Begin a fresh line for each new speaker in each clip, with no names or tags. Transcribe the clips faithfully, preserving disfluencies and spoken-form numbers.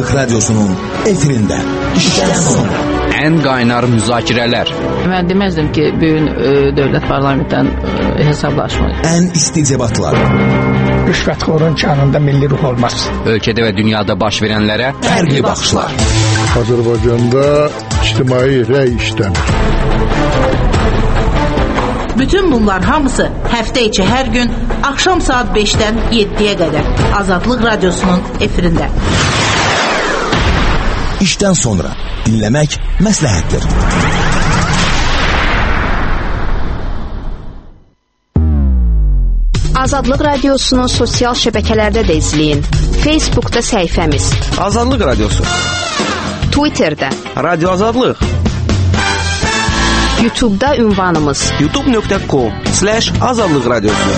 Azadlık Radyosu'nun efirinde işten sonra.
En qaynar müzakirələr.
Mən deməzdim ki, bugün e, dövlət parlamentdən e, hesablaşmalıyıq.
En isticebatlar.
Rüşvətxorun canında milli ruh olmaz.
Ölkədə və dünyada baş verənlərə
Fərqli baxışlar.
Azərbaycanda ictimai rəy işləmir.
Bütün bunlar hamısı həftə içi hər gün axşam saat beşdən yeddiyə qədər Azadlıq Radyosu'nun efirində.
İşten sonra dinlemek məsləhətdir.
Azadlıq Radyosu'nu sosial şəbəkələrdə də izləyin. Facebook'da səhifəmiz
Azadlıq Radyosu,
Twitter'da
Radyo Azadlıq,
YouTube'da ünvanımız
youtube nöqtə com slash azadlıq radyosu.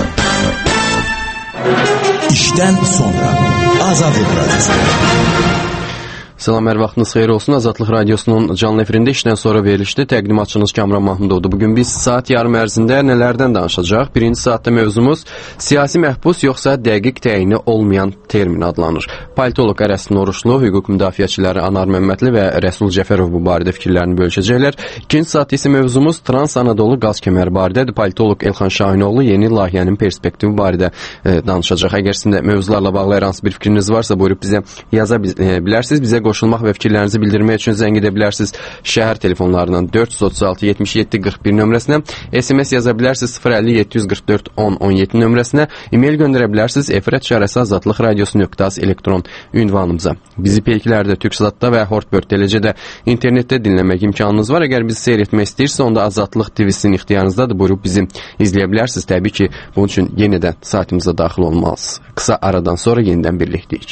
İşten sonra Azadlıq Radyosu.
Salam, hər vaxtınız xeyir olsun. Azadlıq Radyosu'nun canlı efirində işdən sonra verilişdi. Təqdimatçınız Kamran Mahmudovdur. Bugün biz saat yarım ərzində nələrdən danışacaq? Birinci saatda mövzumuz siyasi məhbus yoxsa dəqiq təyini olmayan termin adlanır. Politolog Ərəstin Oruçlu, hüquq müdafiəçiləri Anar Məmmədli və Rəsul Cəfərov bu barədə fikirlərini bölüşəcəklər. İkinci saatda isə mövzumuz Trans Anadolu qaz kəməri barədədir. Politolog Elxan Şahinoğlu yeni layihənin perspektivi barədə e, danışacaq. Əgər sizin də mövzularla bağlı hər hansı bir fikriniz varsa, buyurub bizə yaza e, bilərsiniz. Bizə qoşulmaq və fikirlərinizi bildirmək üçün zəng edə bilərsiniz şəhər telefonlarından dörd yüz otuz altı yetmiş yeddi qırx bir nömrəsinə, S M S yaza bilərsiniz sıfır əlli yeddi yüz qırx dörd on on yeddi nömrəsinə, e-mail göndərə bilərsiniz efirət çarəsi azadlıq radiosu nöqtə az elektron ünvanımıza. Bizi Peykilərdə, Türksatda və Hortbörd, eləcə də internetdə dinləmək imkanınız var. Əgər bizi seyr etmək istəyirsə, onda Azadlıq T V-sinin ixtiyarınızdadır. Buyurub bizi izləyə bilərsiniz. Təbii ki, bunun üçün yenidən saatımıza daxil olmalısınız. Qısa aradan sonra yenidən birliktəyik.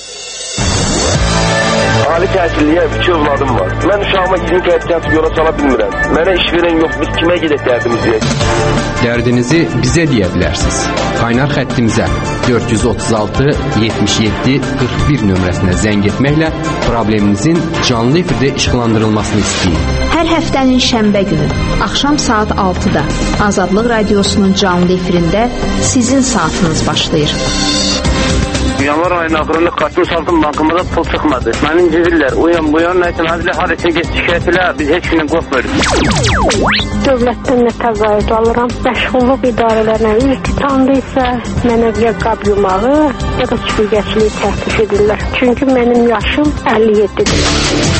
Ali təhsilliyə iki övladım var. Mən uşağıma yirmi qətiyyat yola sala bilmirəm. Mənə iş verən yox, biz kimə gedək dərdimizi?
Dərdinizi bizə deyə bilərsiniz. Qaynar xəttimizə dörd yüz otuz altı yetmiş yeddi qırx bir nömrəsinə zəng etməklə probleminizin canlı efirdə işıqlandırılmasını istəyin.
hər həftənin şənbə günü axşam saat altıda Azadlıq Radyosu'nun canlı efirində sizin saatınız başlayır.
Yanvar ayının axırında kartını saldım, bankımıza pul çıxmadı. Məni incidirlər, uyan buyan, nəysə, həzlə haricə geç şikayət ilə, biz heç gündən qorxmuyoruz.
Dövlətdən nə təqaüd alıram, məşğulluq idarələrlə iltitamda isə mənə ya qab yumağı, ya da süpürgəçiliyi təklif edirlər. Çünki mənim yaşım əlli yeddidir.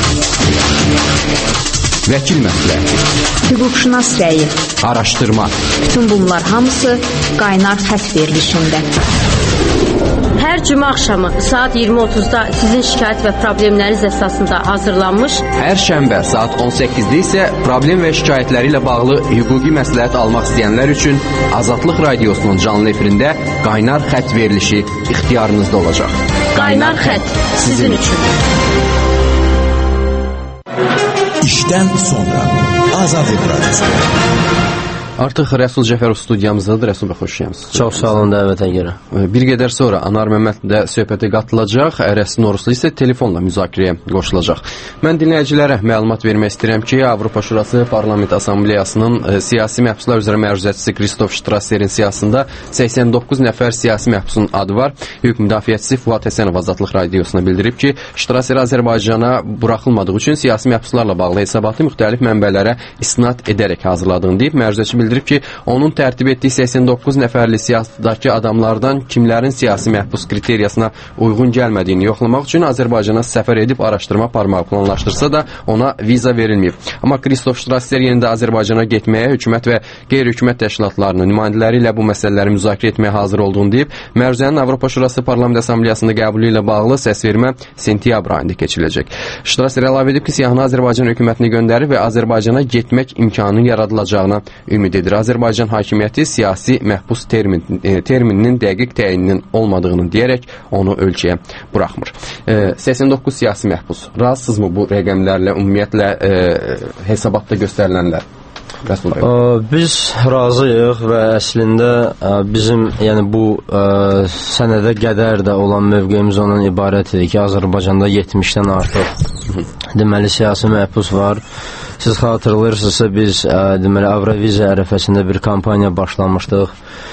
Vəkil məsləhəti,
Hüquqşünas rəyi,
araşdırma.
bütün bunlar hamısı qaynar xətt verilişində.
Hər cümə axşamı saat iyirmi otuzda sizin şikayət və problemləriniz əsasında hazırlanmış.
Hər şənbə saat on səkkizdə isə problem və şikayətləri ilə bağlı hüquqi məsləhət almaq istəyənlər üçün Azadlıq Radiosu'nun canlı efirində qaynar xətt verilişi ixtiyarınızda olacaq.
Qaynar xətt sizin üçün.
İşten sonra Azadlıq Radyosu.
Artıq Rəsul Cəfərov studiyamızdadır. Rəsul bəy, xoş gəlmisiniz.
Çox sağ olun dəvətə görə.
Bir qədər sonra Anar Məmmədli də söhbətə qatılacaq. Ərəstin Oruçlu isə telefonla müzakirəyə qoşulacaq. Mən dinləyicilərə məlumat vermək istəyirəm ki, Avropa Şurası Parlament Assambleyasının e, siyasi məhbuslar üzrə məruzətçisi Kristof Ştrasserin siyasında səksən doqquz nəfər siyasi məhbusun adı var. Hüquq müdafiəçisi Fuad Həsənov Azadlıq Radiosuna bildirib ki, Ştrasser Azərbaycana buraxılmadığı üçün siyasi məhbuslarla bağlı hesabatı müxtəlif mənbələrə istinad edərək hazırladığını deyib. Məruzətçi bildirib ki, onun tərtib etdiyi səksən doqquz nəfərli siyasətdəki adamlardan kimlərin siyasi məhbus kriteriyasına uyğun gəlmədiyini yoxlamaq üçün Azərbaycana səfər edib araşdırma aparmağı planlaşdırsa da ona viza verilməyib. Amma Kristof Ştrasser yenində Azərbaycana getməyə hökumət və qeyri-hökumət təşkilatlarının nümayəndələri ilə bu məsələləri müzakirə etməyə hazır olduğunu deyib. Məruzənin Avropa Şurası Parlament Assambleyasında qəbulu ilə bağlı səsvermə sentyabr ayında keçiriləcək. Ştrasser əlavə edib ki, siyahını Azərbaycan hökumətini göndərir və Azərbaycana getmək imkanı yaradılacağına ümid edir. Azərbaycan hakimiyyəti siyasi məhbus termin, e, termininin dəqiq təyininin olmadığını deyərək onu ölkəyə buraxmır. E, səksən doqquz siyasi məhbus. Razısınızmı bu rəqəmlərlə, ümumiyyətlə e, hesabatda göstərilənlər?
Ə, biz razıyıq və əslində ə, bizim yəni bu ə, sənədə qədər də olan mövqeyimiz ondan ibarət idi ki, Azərbaycanda yetmişdən artıq deməli siyasi məhbus var siz xatırlayırsınızsa biz ə, deməli Avroviziya ərəfəsində bir kampaniya başlamışdıq.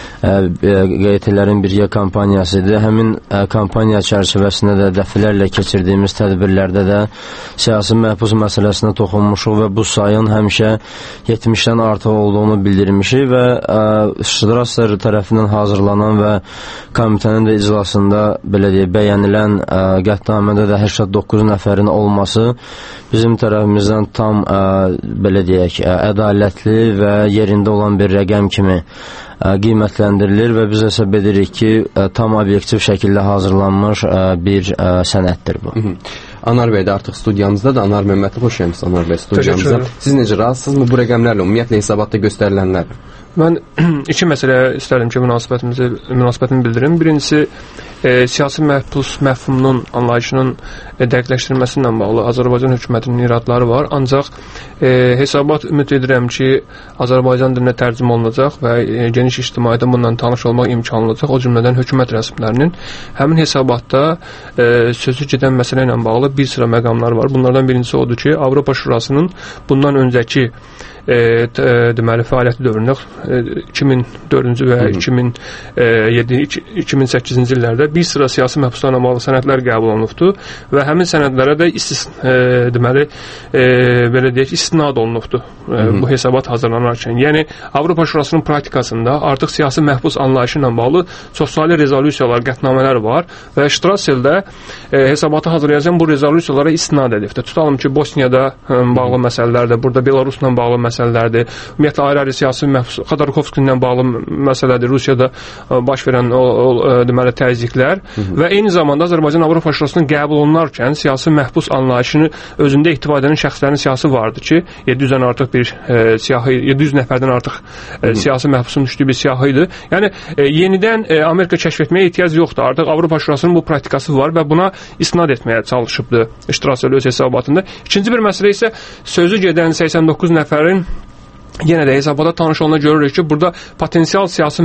Q T-lərin birgə kampaniyası idi. Həmin ə, kampaniya çərçivəsində də dəfələrlə keçirdiyimiz tədbirlərdə də siyasi məhbus məsələsinə toxunmuşuq və bu sayın həmişə yetmişdən artıq olduğunu bildirmişik və ə, Strasser tərəfindən hazırlanan və komitənin də iclasında belə deyək, bəyənilən ə, qətnamədə də səksən doqquz nəfərin olması bizim tərəfimizdən tam ə, belə deyək, ə, ədalətli və yerində olan bir rəqəm kimi qiymətləndirilir və biz hesab edirik ki, tam obyektiv şəkildə hazırlanmış bir sənəddir bu.
Hı -hı. Anar bəy də artıq studiyamızda da. Anar Məmmədli, xoş gəlmisiniz Anar bəy studiyamıza. Siz necə razısınızmı bu rəqəmlərlə, ümumiyyətlə hesabatda göstərilənlər?
Mən iki məsələ istərdim ki, münasibətimizi, münasibətimi bildirim. Birincisi, e, siyasi məhbus məfhumunun anlayışının e, dəqiqləşdirilməsi ilə bağlı Azərbaycan hökumətinin iradları var. Ancaq e, hesabat ümid edirəm ki, Azərbaycan dilinə tərcümə olunacaq və e, geniş ictimaiyyətə bundan tanış olmaq imkanı olacaq. O cümlədən hökumət rəsmilərinin həmin hesabatda e, sözü gedən məsələ ilə bağlı bir sıra məqamlar var. Bunlardan birincisi odur ki, Avropa Şurasının bundan öncəki E, t, e, deməli fəaliyyəti dövründə e, iki min dördüncü və iki min yeddi iki min səkkizinci illərdə bir sıra siyasi məhbuslarla bağlı sənədlər qəbul olunubdu və həmin sənədlərə də istis, e, deməli e, belə deyək istinad olunubdu e, bu hesabat hazırlanarkən. Yəni Avropa Şurasının praktikasında artıq siyasi məhbus anlayışı ilə bağlı çoxsaylı rezolüsiyalar, qətnamələr var və Strasseldə e, hesabatı hazırlayacaq bu rezolüsiyalara istinad edibdir. Tutalım ki, Bosniyada e, bağlı məsələlərdir, burada Belarusla bağlı məsələlərdir. məsələlərdir. Ümumiyyətlə ayrı-ayrı siyasi məhbus Xodorkovskilə bağlı məsələdir. Rusiyada baş verən o, o deməli təzyiqlər və eyni zamanda Azərbaycan Avropa Şurasının qəbul olunarkən siyasi məhbus anlayışını özündə ehtiva edən şəxslərin siyasi vardı ki, yeddi yüzdən artıq bir e, siyahı, yeddi yüz nəfərdən artıq e, siyasi məhbusun düşdüyü bir siyahı idi. Yəni e, yenidən e, Amerika kəşf etməyə ehtiyac yoxdur. Artıq Avropa Şurasının bu praktikası var və buna istinad etməyə çalışıbdı Strasser öz hesabatında. İkinci bir məsələ isə sözü gedən səksən doqquz nəfərin yenə də hesabata tanış olana görürük ki, burada potensial siyasi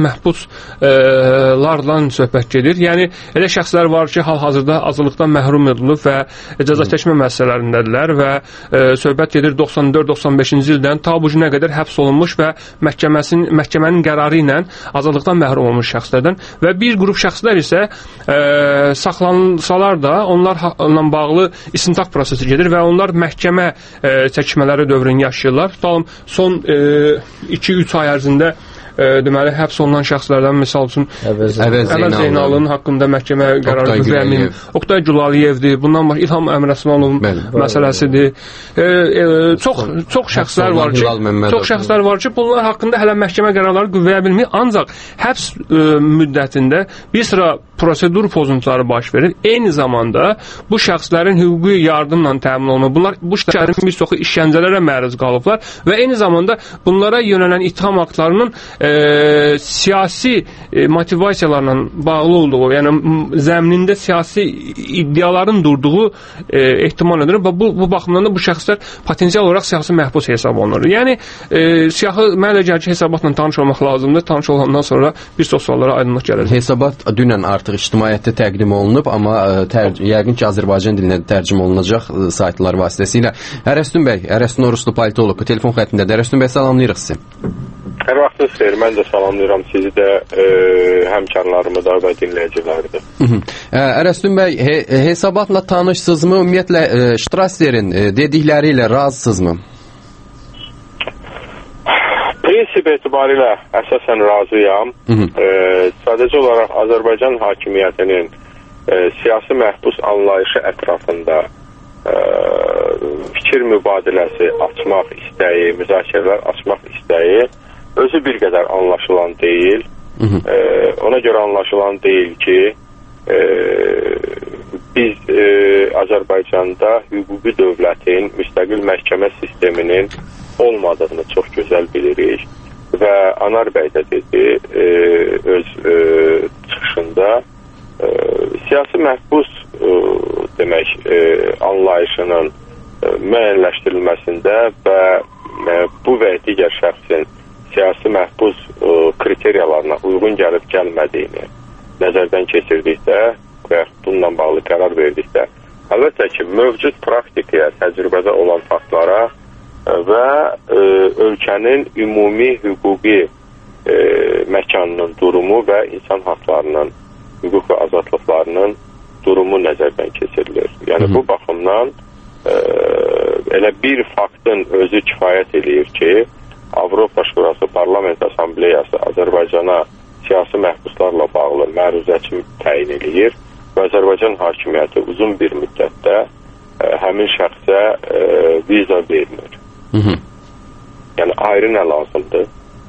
məhbuslardan söhbət gedir. Yəni, elə şəxslər var ki, hal-hazırda azlıqdan məhrum edilib və cəza çəkmə müəssisələrindədirlər və e, söhbət gedir doxsan dörd doxsan beşinci ildən ta bu günə qədər həbs olunmuş və məhkəmənin qərarı ilə azadlıqdan məhrum olmuş şəxslərdən və bir qrup şəxslər isə e, saxlanılsalar da onlarla bağlı istintaq prosesi gedir və onlar məhkəmə e, çəkmələri dövrünü yaşayırlar. Tutalım, son e, iki üç ay ərzində e, deməli həbs olunan şəxslərdən misal üçün Əvəz Zeynalın haqqında məhkəmə qərarı qüvvəmin, Oqtay Gülaliyevdir, bundan başqa İlham Əmrəsmanov məsələsidir. E, e, çox çox şəxslər var ki, çox şəxslər var ki, bunlar haqqında hələ məhkəmə qərarları qüvvəyə bilmir. Ancaq həbs e, müddətində bir sıra prosedur pozuntuları baş verir. Eyni zamanda bu şəxslərin hüquqi yardımla təmin olunur. Bunlar bu şəxslərin bir çoxu işgəncələrə məruz qalıblar və eyni zamanda bunlara yönələn ittiham aktlarının e, siyasi e, motivasiyalarla bağlı olduğu, yəni zəminində siyasi iddiaların durduğu e, ehtimal edilir və bu, bu baxımdan da bu şəxslər potensial olaraq siyasi məhbus hesab olunur. Yəni e, siyahı mənə gəlir ki, hesabatla tanış olmaq lazımdır. Tanış olandan sonra bir çox suallara aydınlıq gəlir.
Hesabat dünən artıq ictimaiyyətdə təqdim olunub, amma tər, yəqin ki, Azərbaycan dilinə tərcümə olunacaq saytlar vasitəsilə. Ərəstun bəy, Ərəstun Oruslu politoloq, telefon xəttindədir. Ərəstun bəy, salamlayırıq sizi.
Hər vaxtınız xeyir, mən də salamlayıram sizi də, e, həmkarlarımı da və dinləyiciləri də.
Ərəstun bəy, he, hesabatla tanışsınızmı? Ümumiyyətlə, e, Strasser'in e, dedikləri ilə razısınızmı?
Prinsip etibarilə əsasən razıyam. E, sadəcə olaraq Azərbaycan hakimiyyətinin e, siyasi məhbus anlayışı ətrafında e, fikir mübadiləsi açmaq istəyi, müzakirələr açmaq istəyi özü bir qədər anlaşılan deyil. Hı -hı. E, ona görə anlaşılan deyil ki, e, biz e, Azərbaycanda hüquqi dövlətin, müstəqil məhkəmə sisteminin olmadığını çox gözəl bilirik və Anar bəy də dedi e, öz e, çıxışında e, siyasi məhbus e, demək e, anlayışının e, müəyyənləşdirilməsində və e, bu və digər şəxsin siyasi məhbus e, kriteriyalarına uyğun gəlib gəlmədiyini nəzərdən keçirdikdə və bununla bağlı qərar verdikdə əlbəttə ki, mövcud praktikaya, təcrübədə olan faktlara və e, ölkənin ümumi hüquqi e, məkanının durumu və insan haqlarının, hüquq və azadlıqlarının durumu nəzərdən keçirilir. Yəni Hı -hı. bu baxımdan e, elə bir faktın özü kifayət eləyir ki, Avropa Şurası Parlament Assambleyası Azərbaycana siyasi məhbuslarla bağlı məruzəçi təyin eləyir və Azərbaycan hakimiyyəti uzun bir müddətdə ə, həmin şəxsə ə, viza vermir. Hı -hı. Yəni ayrı nə lazımdır?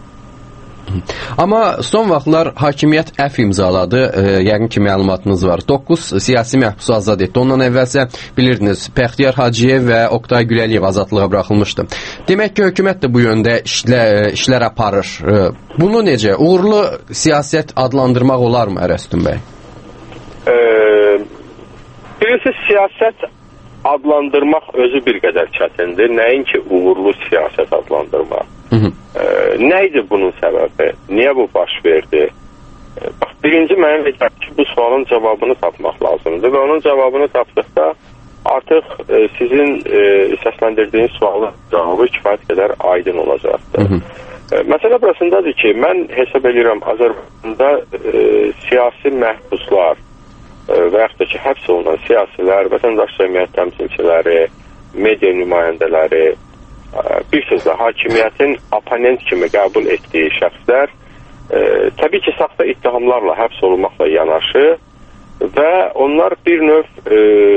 Amma son vaxtlar hakimiyyət əf imzaladı, e, yəqin ki məlumatınız var. doqquz siyasi məhbusu azad etdi. Ondan əvvəlsə bilirdiniz, Bəxtiyar Hacıyev və Oqtay Güləliyev azadlığa buraxılmışdı. Demək ki, hökumət də bu yöndə işlə, işlər aparır. E, bunu necə? Uğurlu siyasət adlandırmaq olarmı Ərəstun bəy?
E, Bilirsiniz, siyasət adlandırmaq özü bir qədər çətindir. Nəinki uğurlu siyasət adlandırmaq. Hı -hı. E, nə idi bunun səbəbi? Niyə bu baş verdi? E, bax, birinci mənə elə ki, bu sualın cavabını tapmaq lazımdır və onun cavabını tapdıqda artıq e, sizin e, səsləndirdiyiniz sualın cavabı kifayət qədər aydın olacaqdır. Hı -hı. E, məsələ burasındadır ki, mən hesab edirəm Azərbaycanda e, siyasi məhbuslar e, və yaxud da ki, həbs olunan siyasilər, vətəndaş cəmiyyət təmsilçiləri, media nümayəndələri, bir sözlə hakimiyyətin oponent kimi qəbul etdiyi şəxslər e, təbii ki, saxta ittihamlarla həbs olunmaqla yanaşı və onlar bir növ e,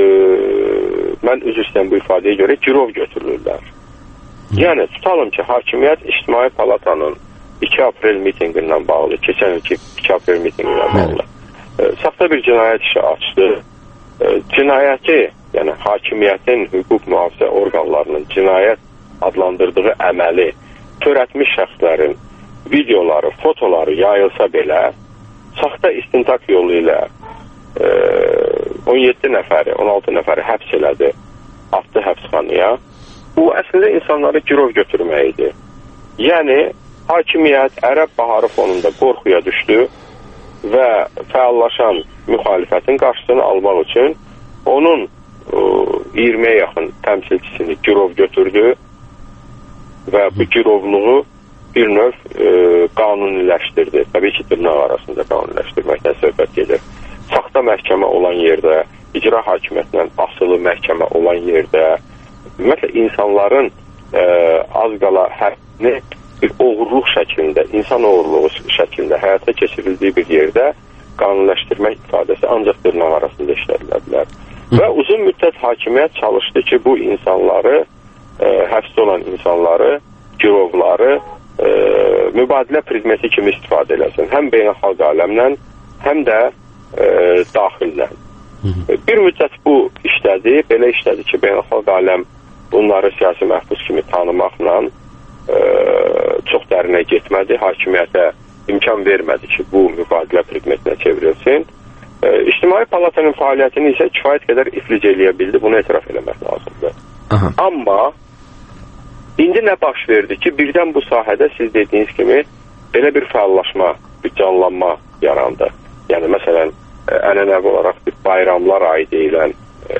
mən üzr istəyirəm bu ifadəyə görə girov götürülürlər. Yəni, tutalım ki, hakimiyyət İctimai Palatanın iki aprel mitinqindən bağlı, keçən ilki iki aprel mitinqindən bağlı e, saxta bir cinayət işi açdı. E, cinayəti, yəni hakimiyyətin hüquq mühafizə orqanlarının cinayət adlandırdığı əməli törətmiş şəxslərin videoları, fotoları yayılsa belə saxta istintaq yolu ilə e, on yeddi nəfəri, on altı nəfəri həbs elədi, atdı həbsxanaya. Bu əslində insanları girov götürmək idi. Yəni, hakimiyyət ərəb baharı fonunda qorxuya düşdü və fəallaşan müxalifətin qarşısını almaq üçün onun e, iyirmiyə yaxın təmsilçisini girov götürdü və bu girovluğu bir növ e, qanuniləşdirdi. Təbii ki, dırnaq arasında qanuniləşdirməkdən söhbət gedir. Saxta məhkəmə olan yerdə, icra hakimiyyətindən asılı məhkəmə olan yerdə, ümumiyyətlə insanların e, az qala həqqini bir oğurluq şəklində, insan oğurluğu şəklində həyata keçirildiyi bir yerdə qanuniləşdirmək ifadəsi ancaq dırnaq arasında işlədilə bilər. Və uzun müddət hakimiyyət çalışdı ki, bu insanları E, həbsdə olan insanları, girovları e, mübadilə predmeti kimi istifadə eləsin. Həm beynəlxalq aləmlə, həm də e, daxillə. E, bir müddət bu işlədi, belə işlədi ki, beynəlxalq aləm bunları siyasi məhbus kimi tanımaqla e, çox dərinə getmədi. Hakimiyyətə imkan vermədi ki, bu mübadilə predmetinə çevrilsin. E, İctimai Palatanın fəaliyyətini isə kifayət qədər iflic eləyə bildi. Bunu etiraf eləmək lazımdır. Aha. Amma İndi nə baş verdi ki, birdən bu sahədə siz dediyiniz kimi belə bir fəallaşma, bir canlanma yarandı. Yəni, məsələn, ənənəvi olaraq bir bayramlar ayı deyilən e,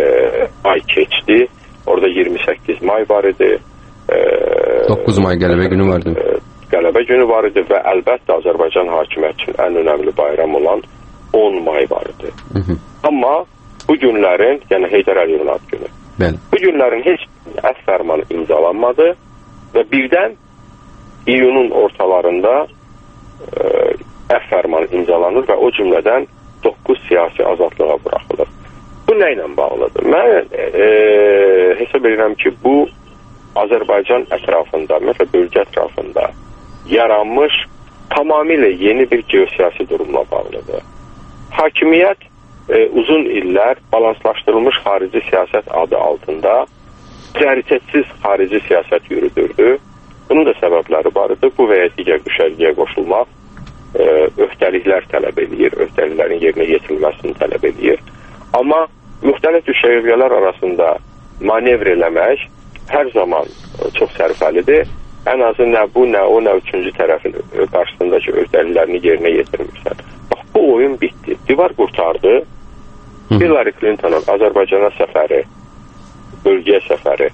ay keçdi. Orada iyirmi səkkiz may var idi. E,
doqquz may qələbə günü var idi.
E, qələbə günü var idi və əlbəttə Azərbaycan hakimiyyəti üçün ən önəmli bayram olan on may var idi. Hı -hı. Amma bu günlərin, yəni Heydər Əliyevin ad günü, Bəli. bu günlərin heç əf fərmanı imzalanmadı və birdən iyunun ortalarında e, əf fərmanı imzalanır və o cümlədən doqquz siyasi azadlığa buraxılır. Bu nə ilə bağlıdır? Mən e, hesab edirəm ki, bu Azərbaycan ətrafında, məsələn, bölgə ətrafında yaranmış tamamilə yeni bir geosiyasi durumla bağlıdır. Hakimiyyət e, uzun illər balanslaşdırılmış xarici siyasət adı altında prioritetsiz xarici siyasət yürüdürdü. Bunun da səbəbləri var idi. Bu və ya digər düşərgəyə qoşulmaq e, öhdəliklər tələb edir, öhdəliklərin yerinə yetirilməsini tələb edir. Amma müxtəlif düşərgələr arasında manevr eləmək hər zaman çox sərfəlidir. Ən azı nə bu, nə o, nə üçüncü tərəfin qarşısındakı öhdəliklərini yerinə yetirmirsən. Bax, bu oyun bitdi. Divar qurtardı. Hillary Clinton'un Azərbaycana səfəri, bölgəyə səfəri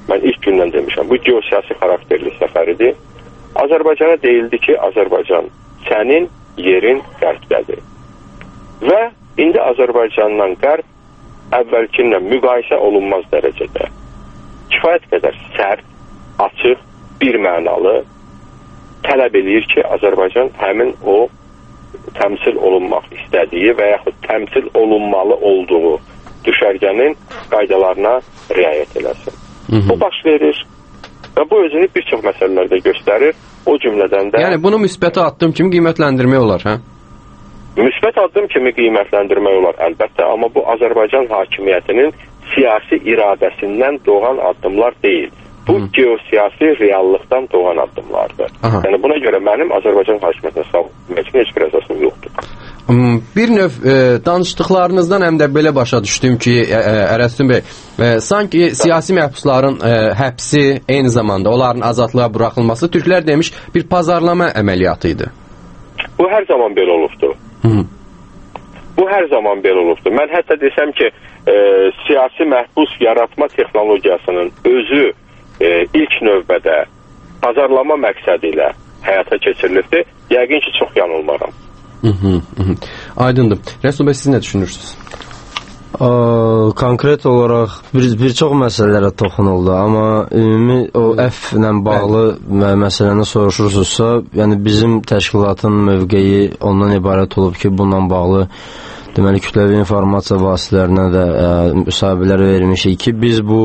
mən ilk gündən demişəm, bu geosiyasi xarakterli səfəridir. Azərbaycana deyildi ki, Azərbaycan sənin yerin qərbdədir. Və indi Azərbaycandan qərb əvvəlkinlə müqayisə olunmaz dərəcədə kifayət qədər sərt, açıq, bir mənalı tələb edir ki, Azərbaycan həmin o təmsil olunmaq istədiyi və yaxud təmsil olunmalı olduğu düşərgənin qaydalarına riayət eləsin. Hı -hı. Bu baş verir və bu özünü bir çox məsələlərdə göstərir. O cümlədən də...
Yəni bunu müsbət addım kimi qiymətləndirmək olar, hə?
Müsbət addım kimi qiymətləndirmək olar, əlbəttə. Amma bu Azərbaycan hakimiyyətinin siyasi iradəsindən doğan addımlar deyil. Bu Hı. geosiyasi reallıqdan doğan addımlardır. Aha. Yəni buna görə mənim Azərbaycan hakimiyyətinə savunmaq üçün heç bir əsasım yoxdur.
Bir növ e, danışdıqlarınızdan həm də belə başa düşdüm ki, e, Ərəstun bəy, e, sanki siyasi məhbusların e, həbsi, eyni zamanda onların azadlığa buraxılması türklər demiş bir pazarlama əməliyyatı idi.
Bu hər zaman belə olubdur. Hı. Bu hər zaman belə olubdur. Mən hətta desəm ki, e, siyasi məhbus yaratma texnologiyasının özü e, ilk növbədə pazarlama məqsədi ilə həyata keçirilibdir. Yəqin ki, çox yanılmaram.
Hı -hı, hı. Aydındır. Rəsul bəy, siz nə düşünürsünüz?
Ə, konkret olaraq bir, bir çox məsələlərə toxunuldu, amma ümumi o əfvlə bağlı məsələni soruşursunuzsa, yəni bizim təşkilatın mövqeyi ondan ibarət olub ki, bununla bağlı deməli kütləvi informasiya vasitələrinə də ə, müsahibələr vermişik ki, biz bu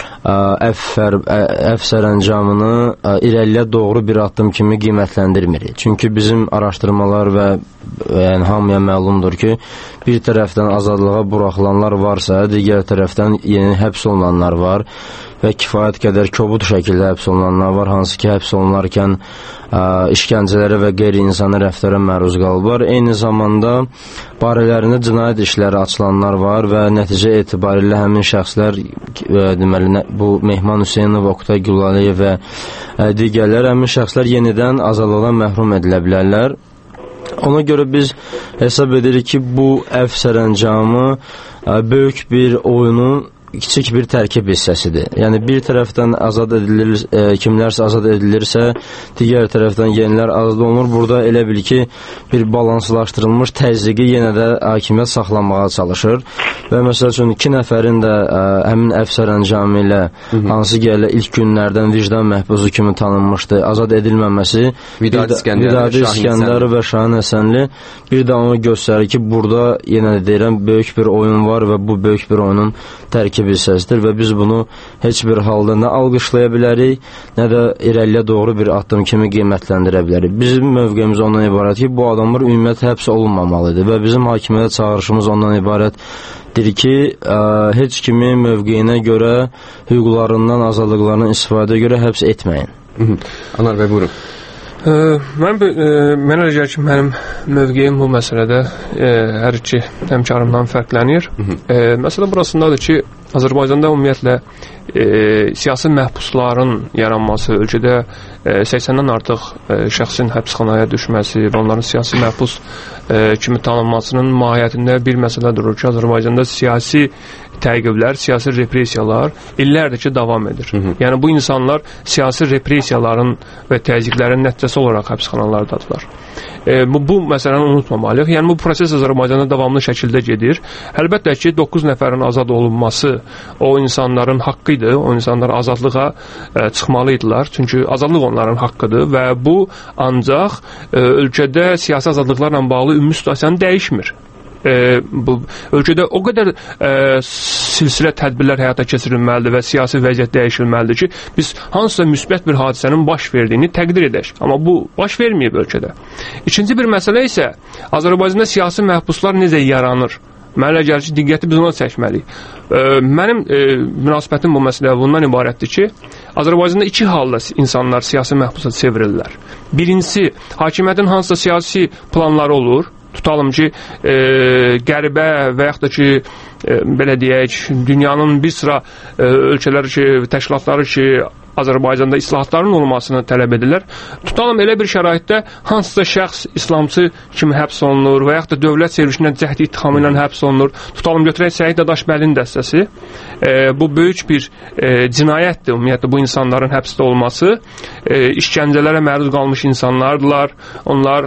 əf sərəncamını ə, irəliyə doğru bir addım kimi qiymətləndirmirik. Çünki bizim araşdırmalar və yəni hamıya məlumdur ki, bir tərəfdən azadlığa buraxılanlar varsa, digər tərəfdən yeni həbs olunanlar var və kifayət qədər kobud şəkildə həbs olunanlar var, hansı ki, həbs olunarkən ə, işgəncələrə və qeyri-insani rəftara məruz qalıblar. Eyni zamanda barələrində cinayət işləri açılanlar var və nəticə etibarilə həmin şəxslər ə, deməli, bu Mehman Hüseynov, Oktay Gülaliyev və ə, digərlər həmin şəxslər yenidən azadlıqdan məhrum edilə bilərlər. Ona görə biz hesab edirik ki, bu əf sərəncamı ə, böyük bir oyunun kiçik bir tərkib hissəsidir. Yəni bir tərəfdən azad edilir, e, kimlərsə azad edilirsə, digər tərəfdən yenilər azad olunur. Burada elə bil ki, bir balanslaşdırılmış təzyiqi yenə də hakimiyyət saxlamağa çalışır və məsəl üçün iki nəfərin də ə, həmin əf sərəncamı ilə hansı ki, elə ilk günlərdən vicdan məhbusu kimi tanınmışdı, azad edilməməsi
Vidadi
İskəndər və Şahin Həsənli bir də onu göstərir ki, burada yenə də deyirəm, böyük bir oyun var və bu böyük bir oyunun tərkib hissəsidir və biz bunu heç bir halda nə alqışlaya bilərik, nə də irəliyə doğru bir addım kimi qiymətləndirə bilərik. Bizim mövqeyimiz ondan ibarət ki, bu adamlar ümumiyyətlə həbs olunmamalıdır və bizim hakimiyyət çağırışımız ondan ibarətdir ki, ə, heç kimi mövqeyinə görə, hüquqlarından, azadlıqlarından istifadəyə görə həbs etməyin.
Anar bəy, buyurun.
Ə, mən e, mənə elə gəlir ki, mənim mövqeyim bu məsələdə e, hər iki həmkarımdan fərqlənir. E, məsələ burasındadır ki, Azərbaycanda ümumiyyətlə e, siyasi məhbusların yaranması, ölkədə e, səksəndən artıq e, şəxsin həbsxanaya düşməsi və onların siyasi məhbus e, kimi tanınmasının mahiyyətində bir məsələ durur ki, Azərbaycanda siyasi təqiblər, siyasi repressiyalar illərdir ki, davam edir. Hı -hı. Yəni bu insanlar siyasi repressiyaların və təzyiqlərin nəticəsi olaraq həbsxanalardadırlar. E, bu, bu məsələni unutmamalıyıq. Yəni bu proses Azərbaycanda davamlı şəkildə gedir. Əlbəttə ki, doqquz nəfərin azad olunması o insanların haqqı idi. O insanlar azadlığa e, çıxmalıydılar. Çünki azadlıq onların haqqıdır və bu ancaq e, ölkədə siyasi azadlıqlarla bağlı ümumi situasiyanı dəyişmir. E, bu ölkədə o qədər e, silsilə tədbirlər həyata keçirilməlidir və siyasi vəziyyət dəyişilməlidir ki, biz hansısa müsbət bir hadisənin baş verdiyini təqdir edək. Amma bu baş verməyib ölkədə. İkinci bir məsələ isə Azərbaycanda siyasi məhbuslar necə yaranır? Mənə elə gəlir ki, diqqəti biz ona çəkməliyik. E, mənim e, münasibətim bu məsələyə bundan ibarətdir ki, Azərbaycanda iki halda insanlar siyasi məhbusa çevrilirlər. Birincisi, hakimiyyətin hansısa siyasi planları olur. Tutalım ki, e, qəribə və yaxud da ki, e, belə deyək, dünyanın bir sıra e, ölkələri ki, təşkilatları ki, Azərbaycanda islahatların olmasını tələb edirlər. Tutalım elə bir şəraitdə hansısa şəxs İslamçı kimi həbs olunur və yaxud da dövlət servisində cəhd ittihamı ilə həbs olunur. Tutalım götürək Səid Dadaşbəlin dəstəsi. E, bu böyük bir e, cinayətdir ümumiyyətlə bu insanların həbsdə olması. E, işgəncələrə məruz qalmış insanlardılar. Onlar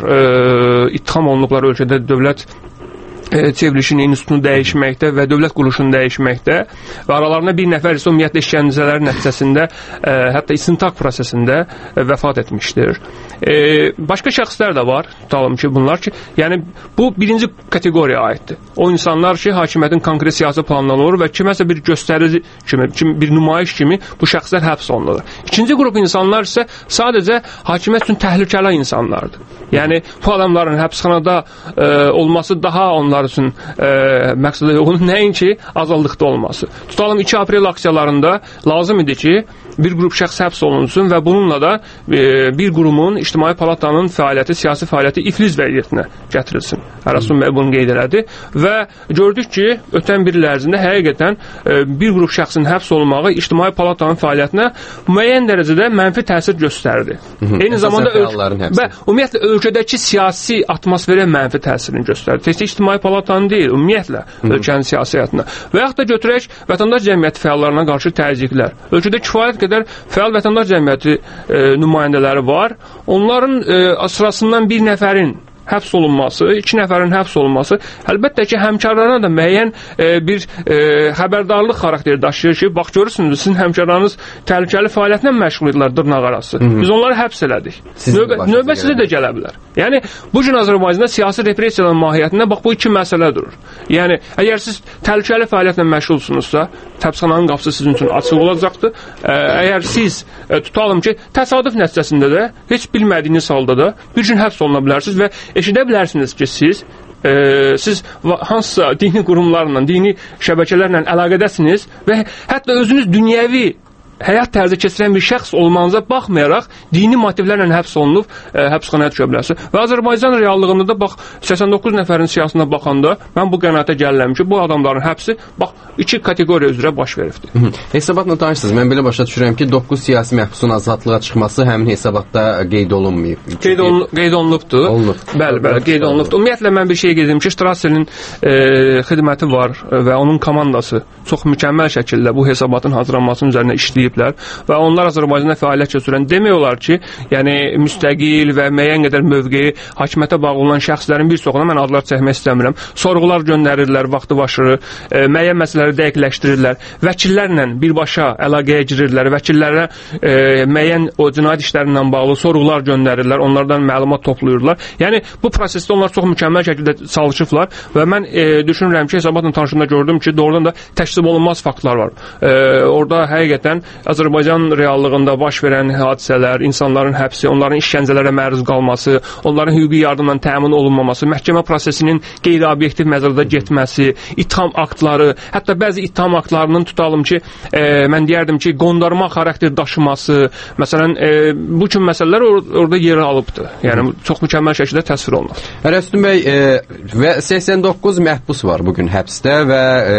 e, ittiham olunublar ölkədə dövlət çevrilişinin institutunu dəyişməkdə və dövlət quruluşunu dəyişməkdə və aralarında bir nəfər isə ümumiyyətlə işgəncələrin nəticəsində ə, hətta istintaq prosesində ə, vəfat etmişdir. E, başqa şəxslər də var, tutalım ki, bunlar ki, yəni bu birinci kateqoriyaya aiddir. O insanlar ki, hakimiyyətin konkret siyasi planından olur və kiməsə bir göstərici kimi, kimi, bir nümayiş kimi bu şəxslər həbs olunur. İkinci qrup insanlar isə sadəcə hakimiyyət üçün təhlükəli insanlardır. Yəni bu adamların həbsxanada ə, olması daha onlar üçün e, məqsədə onun nəinki azallıqda olması. Tutalım iki aprel aksiyalarında lazım idi ki, bir qrup şəxs həbs olunsun və bununla da e, bir qurumun İctimai Palatanın fəaliyyəti, siyasi fəaliyyəti iflic vəziyyətinə gətirilsin. Ərəsun bəy bunu qeyd elədi və gördük ki, ötən bir il ərzində həqiqətən e, bir qrup şəxsin həbs olunmağı İctimai Palatanın fəaliyyətinə müəyyən dərəcədə mənfi təsir göstərdi. Hı -hı. Eyni zamanda və ümumiyyətlə ölkədəki siyasi atmosferə mənfi təsirini göstərdi. Təkcə İctimai Palatanın deyil, ümumiyyətlə Hı -hı. ölkənin siyasi həyatına. Və yaxud da götürək vətəndaş cəmiyyəti fəallarına qarşı təzyiqlər. Ölkədə kifayət qədər fəal vətəndaş cəmiyyəti e, nümayəndələri var. Onların e, sırasından bir nəfərin həbs olunması, iki nəfərin həbs olunması əlbəttə ki, həmkarlarına da müəyyən e, bir e, xəbərdarlıq xarakteri daşıyır ki, bax görürsünüz, sizin həmkarlarınız təhlükəli fəaliyyətlə məşğul idilər dırnaq arası. Hı -hı. Biz onları həbs elədik. Növbə, növbə sizə də gələ bilər. Yəni, bu gün Azərbaycanda siyasi repressiyaların mahiyyətində bax, bu iki məsələ durur. Yəni, əgər siz təhlükəli fəaliyyətlə məşğulsunuzsa, həbsxananın qapısı sizin üçün açıq olacaqdır. E, əgər siz e, tutalım ki, təsadüf nəticəsində də, heç bilmədiyiniz halda da bir gün həbs oluna bilərsiniz və eşidə bilərsiniz ki, siz e, siz hansısa dini qurumlarla, dini şəbəkələrlə əlaqədəsiniz və hətta özünüz dünyəvi həyat tərzi keçirən bir şəxs olmanıza baxmayaraq dini motivlərlə həbs olunub e, həbsxanaya düşə bilərsiniz. Və Azərbaycan reallığında da bax səksən doqquz nəfərin siyasına baxanda mən bu qənaətə gəlirəm ki, bu adamların həbsi bax iki kateqoriya üzrə baş veribdir. Hı -hı.
Hesabatla tanışsınız. Mən belə başa düşürəm ki, doqquz siyasi məhbusun azadlığa çıxması həmin hesabatda qeyd olunmayıb.
Qeyd, olun, qeyd olunubdur.
Olunub.
Bəli, bəli, qeyd olunubdur. Ümumiyyətlə mən bir şey qeyd edim ki, Strasselin e, xidməti var və onun komandası çox mükəmməl şəkildə bu hesabatın hazırlanmasının üzərinə işləyib və onlar Azərbaycanda fəaliyyət göstərən demək olar ki, yəni müstəqil və müəyyən qədər mövqeyi hakimiyyətə bağlı olan şəxslərin bir çoxuna mən adlar çəkmək istəmirəm. Sorğular göndərirlər, vaxtı başı, e, müəyyən məsələləri dəqiqləşdirirlər, vəkillərlə birbaşa əlaqəyə girirlər, vəkillərə e, müəyyən o cinayət işlərindən bağlı sorğular göndərirlər, onlardan məlumat toplayırlar. Yəni bu prosesdə onlar çox mükəmməl şəkildə çalışıblar və mən e, düşünürəm ki, hesabatla tanışında gördüm ki, doğrudan da təşkil olunmaz faktlar var. E, orada həqiqətən Azərbaycan reallığında baş verən hadisələr, insanların həbsi, onların işgəncələrə məruz qalması, onların hüquqi yardımla təmin olunmaması, məhkəmə prosesinin qeyri-obyektiv məzarda getməsi, ittiham aktları, hətta bəzi ittiham aktlarının tutalım ki, e, mən deyərdim ki, qondarma xarakter daşıması, məsələn, e, bu kimi məsələlər or orada yer alıbdır. Yəni, çox mükəmməl şəkildə təsvir olunur.
Ərəstun bəy, e, və səksən doqquz məhbus var bugün həbsdə və e,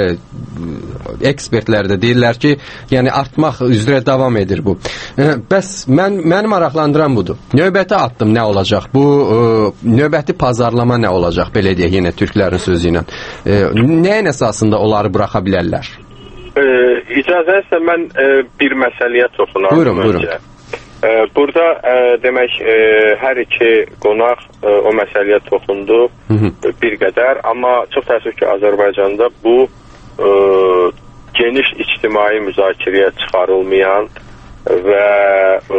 ekspertlər də deyirlər ki, yəni artmaq üzrə davam edir bu. E, bəs mən, məni maraqlandıran budur. Növbəti addım nə olacaq? Bu e, növbəti pazarlama nə olacaq? Belə deyək, yenə türklərin sözü ilə. E, nəyin əsasında onları buraxa bilərlər?
E, icazənizlə mən e, bir məsələyə toxunaram.
Buyurun, buyurun.
E, burada e, demək e, hər iki qonaq e, o məsələyə toxundu Hı -hı. E, bir qədər, amma çox təəssüf ki, Azərbaycanda bu e, geniş ictimai müzakirəyə çıxarılmayan və e,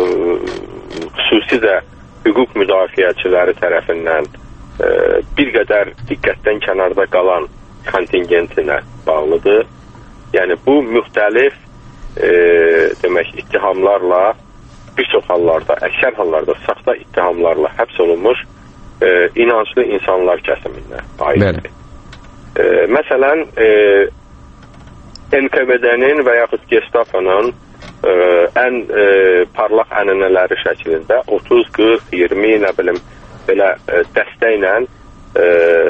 xüsusi də hüquq müdafiəçiləri tərəfindən e, bir qədər diqqətdən kənarda qalan kontingentinə bağlıdır. Yəni bu müxtəlif e, demək ittihamlarla bir çox hallarda, əksər hallarda saxta ittihamlarla həbs olunmuş e, inanclı insanlar kəsiminə aiddir. E, məsələn, e, N K V D-nin və yaxud Gestapo'nun e, ən e, parlaq ənənələri şəklində otuz, qırx, iyirmi, nə bilim, belə e, dəstəklə e,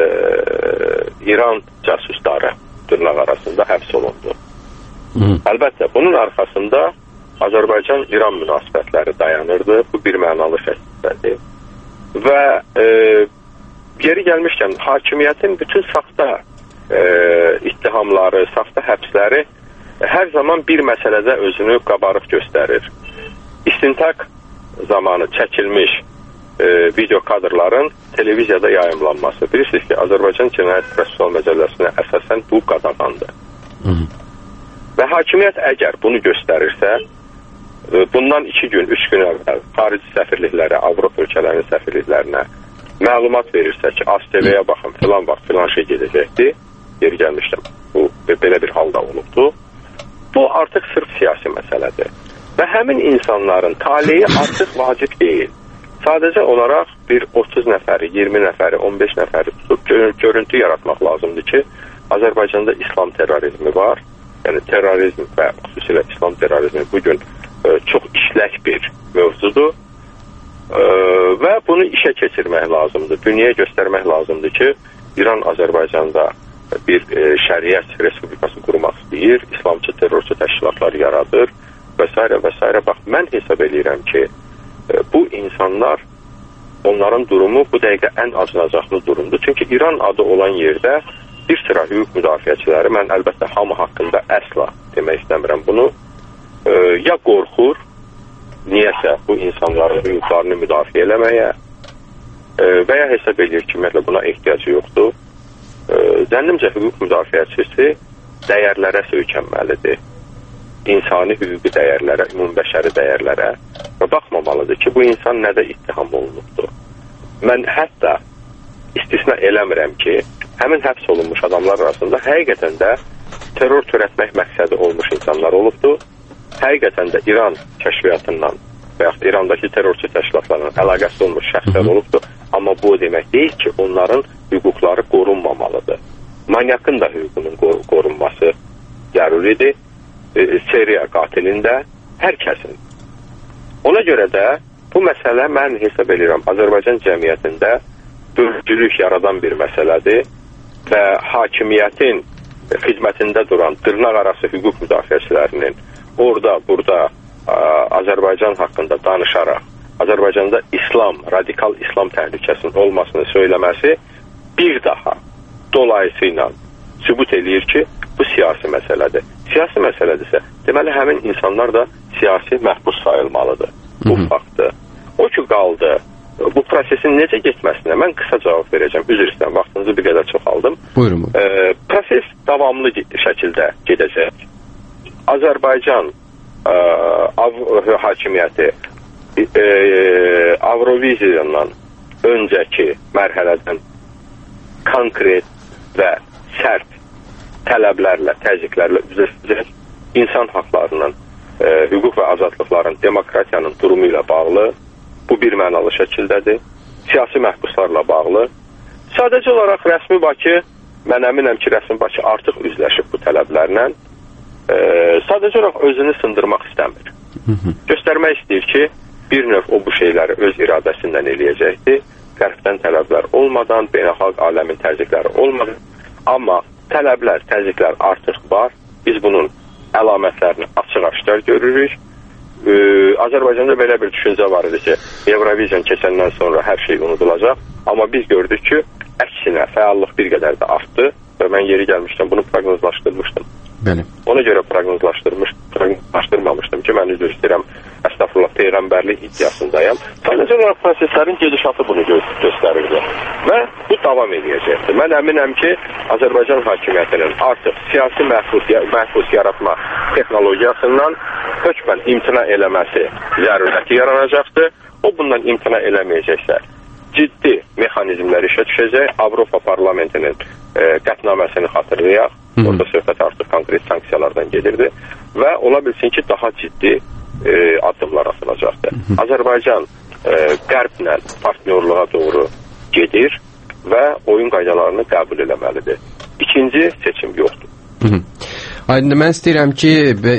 İran casusları dırnaq arasında həbs olundu. Hı. Əlbəttə, bunun arxasında Azərbaycan-İran münasibətləri dayanırdı. Bu bir mənalı şəkildədir. Və e, yeri gəlmişkən hakimiyyətin bütün saxta e, ittihamları, saxta həbsləri hər zaman bir məsələdə özünü qabarıq göstərir. İstintaq zamanı çəkilmiş e, video kadrların televiziyada yayımlanması. Bilirsiniz ki, Azərbaycan Cinayət Prosessual Məcəlləsinə əsasən bu qadağandır. Və hakimiyyət əgər bunu göstərirsə, e, bundan iki gün, üç gün əvvəl xarici səfirliklərə, Avropa ölkələrinin səfirliklərinə məlumat verirsə ki, A S T V-yə baxın, filan vaxt filan şey gedəcəkdir, yeri gəlmişdim, bu belə bir halda olubdu. Bu artıq sırf siyasi məsələdir. Və həmin insanların taleyi artıq vacib deyil. Sadəcə olaraq bir otuz nəfəri, iyirmi nəfəri, on beş nəfəri tutub görüntü yaratmaq lazımdır ki, Azərbaycanda İslam terrorizmi var. Yəni terrorizm və xüsusilə İslam terrorizmi bugün e, çox işlək bir mövzudur. E, və bunu işə keçirmək lazımdır. Dünyaya göstərmək lazımdır ki, İran Azərbaycanda bir e, şəriət respublikası qurmaq istəyir, İslamçı terrorçu təşkilatlar yaradır və s. və s. Bax, mən hesab edirəm ki, e, bu insanlar, onların durumu bu dəqiqə ən acınacaqlı durumdur. Çünki İran adı olan yerdə bir sıra hüquq müdafiəçiləri, mən əlbəttə hamı haqqında əsla demək istəmirəm bunu, e, ya qorxur, niyəsə bu insanların hüquqlarını müdafiə eləməyə e, və ya hesab edir ki, ümumiyyətlə buna ehtiyacı yoxdur. Zənnimcə hüquq müdafiəçisi dəyərlərə söykənməlidir. İnsani hüquqi dəyərlərə, ümumbəşəri dəyərlərə və baxmamalıdır ki, bu insan nədə ittiham olunubdur. Mən hətta istisna eləmirəm ki, həmin həbs olunmuş adamlar arasında həqiqətən də terror törətmək məqsədi olmuş insanlar olubdur. Həqiqətən də İran kəşfiyyatından və yaxud İrandakı terrorçu təşkilatlarla əlaqəsi olmuş şəxslər olubdur. Amma bu demək deyil ki, onların hüquqları qorunmamalıdır. Manyakın da hüququnun qorunması zəruridir. E, seriya qatilində hər kəsin. Ona görə də bu məsələ mən hesab edirəm Azərbaycan cəmiyyətində bölgülük yaradan bir məsələdir və hakimiyyətin xidmətində duran dırnaq arası hüquq müdafiəçilərinin orada, burada ə, Azərbaycan haqqında danışaraq Azərbaycanda İslam, radikal İslam təhlükəsinin olmasını söyləməsi bir daha dolayısıyla sübut eləyir ki, bu siyasi məsələdir. Siyasi məsələdirsə, deməli həmin insanlar da siyasi məhbus sayılmalıdır. Bu faktdır. O ki qaldı, bu prosesin necə getməsinə mən qısa cavab verəcəm. Üzr istəyirəm, vaxtınızı bir qədər çox aldım.
Buyurun.
E, proses davamlı şəkildə gedəcək. Azərbaycan e, av, hakimiyyəti e, Avroviziyandan öncəki mərhələdən konkret və sərt tələblərlə, təzyiqlərlə üzləşəcək. İnsan haqlarının, e, hüquq və azadlıqların, demokratiyanın durumu ilə bağlı bu bir mənalı şəkildədir. Siyasi məhbuslarla bağlı. Sadəcə olaraq rəsmi Bakı, mən əminəm ki, rəsmi Bakı artıq üzləşib bu tələblərlə. E, sadəcə olaraq özünü sındırmaq istəmir. Göstərmək istəyir ki, bir növ o bu şeyləri öz iradəsindən eləyəcəkdir. Qərbdən tələblər olmadan, beynəlxalq aləmin təzyiqləri olmadan. Amma tələblər, təzyiqlər artıq var. Biz bunun əlamətlərini açıq-aşkar görürük. Ee, Azərbaycanda belə bir düşüncə var idi ki, Eurovision keçəndən sonra hər şey unudulacaq. Amma biz gördük ki, əksinə fəallıq bir qədər də artdı və mən yeri gəlmişdən bunu proqnozlaşdırmışdım.
Bəli.
Ona görə proqnozlaşdırmış, proqnozlaşdırmamışdım ki, mən üzr istəyirəm, əstəğfurullah, peyğəmbərlik iddiasındayam. Sadəcə olaraq proseslərin gedişatı bunu gö göstərirdi və bu davam edəcəkdir. Mən əminəm ki, Azərbaycan hakimiyyətinin artıq siyasi məhbus, məhbus yaratma texnologiyasından hökmən imtina eləməsi zərurəti yaranacaqdır. O bundan imtina eləməyəcəksə, ciddi mexanizmlər işə düşəcək. Avropa Parlamentinin e, qətnaməsini xatırlayaq. Orada söhbət artıq konkret sanksiyalardan gedirdi və ola bilsin ki, daha ciddi e, addımlar atılacaqdır. Azərbaycan e, qərblə partnyorluğa doğru gedir və oyun qaydalarını qəbul eləməlidir. İkinci seçim yoxdur.
Hı -hı. Aydın, mən istəyirəm ki,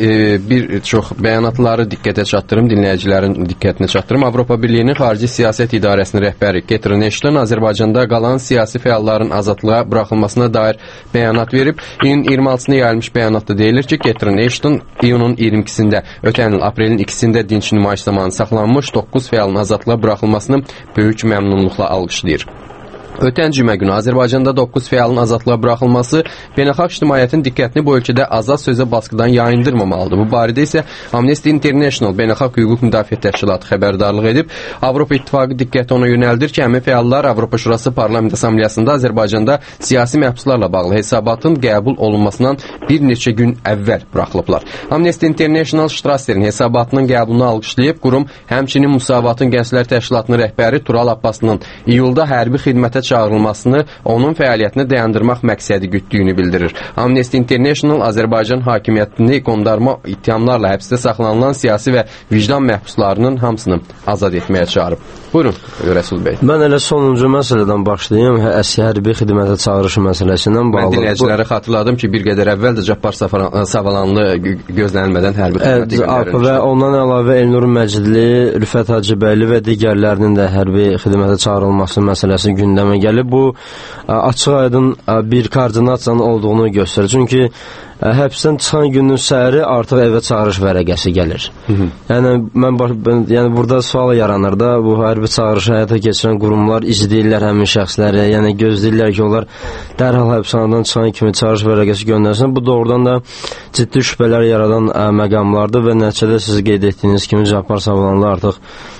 bir çox bəyanatları diqqətə çatdırım, dinləyicilərin diqqətinə çatdırım. Avropa Birliyinin Xarici Siyasət İdarəsinin rəhbəri Catherine Ashton Azərbaycanda qalan siyasi fəalların azadlığa buraxılmasına dair bəyanat verib. İyunun iyirmi altısında yayılmış bəyanatda deyilir ki, Catherine Ashton iyunun iyirmi ikisində, ötən il aprelin ikisində dinç nümayiş zamanı saxlanmış doqquz fəalın azadlığa buraxılmasını böyük məmnunluqla alqışlayır. Ötən cümə günü Azərbaycanda doqquz fəalın azadlığa buraxılması beynəlxalq ictimaiyyətin diqqətini bu ölkədə azad sözə baskıdan yayındırmamalıdır. Bu barədə isə Amnesty International Beynəlxalq Hüquq Müdafiə Təşkilatı xəbərdarlıq edib. Avropa İttifaqı diqqəti ona yönəldir ki, həmin fəallar Avropa Şurası Parlament Assambleyasında Azərbaycanda siyasi məhbuslarla bağlı hesabatın qəbul olunmasından bir neçə gün əvvəl buraxılıblar. Amnesty International Strasserin hesabatının qəbulunu alqışlayıb, qurum həmçinin Musavatın Gənclər Təşkilatının rəhbəri Tural Abbasının iyulda hərbi xidmətə çağırılmasını onun fəaliyyətini dayandırmaq məqsədi gütdüyünü bildirir. Amnesty International Azərbaycan hakimiyyətini qondarma ittihamlarla həbsdə saxlanılan siyasi və vicdan məhbuslarının hamısını azad etməyə çağırıb. Buyurun, Rəsul bəy.
Mən elə sonuncu məsələdən başlayayım, əski hərbi xidmətə çağırış məsələsindən bağlı.
Mən dinləyicilərə xatırladım ki, bir qədər əvvəl də Cabbar Savalanlı gözlənilmədən hərbi xidmətə göndərilmişdir. Və ondan əlavə Elnur Məcidli, Rüfət Hacıbəyli və digərlərinin də hərbi xidmətə çağırılması məsələsi gündəmə gəlib. Bu açıq aydın bir koordinasiyanın olduğunu göstərir. Çünki həbsdən çıxan günün səhəri artıq evə çağırış vərəqəsi gəlir. Hı -hı. Yəni mən, mən yəni burada sual yaranır da, bu hərbi çağırışı həyata keçirən qurumlar izləyirlər həmin şəxsləri, yəni gözləyirlər ki, onlar dərhal həbsxanadan çıxan kimi çağırış vərəqəsi göndərsin. Bu doğrudan da ciddi şübhələr yaradan ə, məqamlardır və nəticədə siz qeyd etdiyiniz kimi Cabbar Savalanlı artıq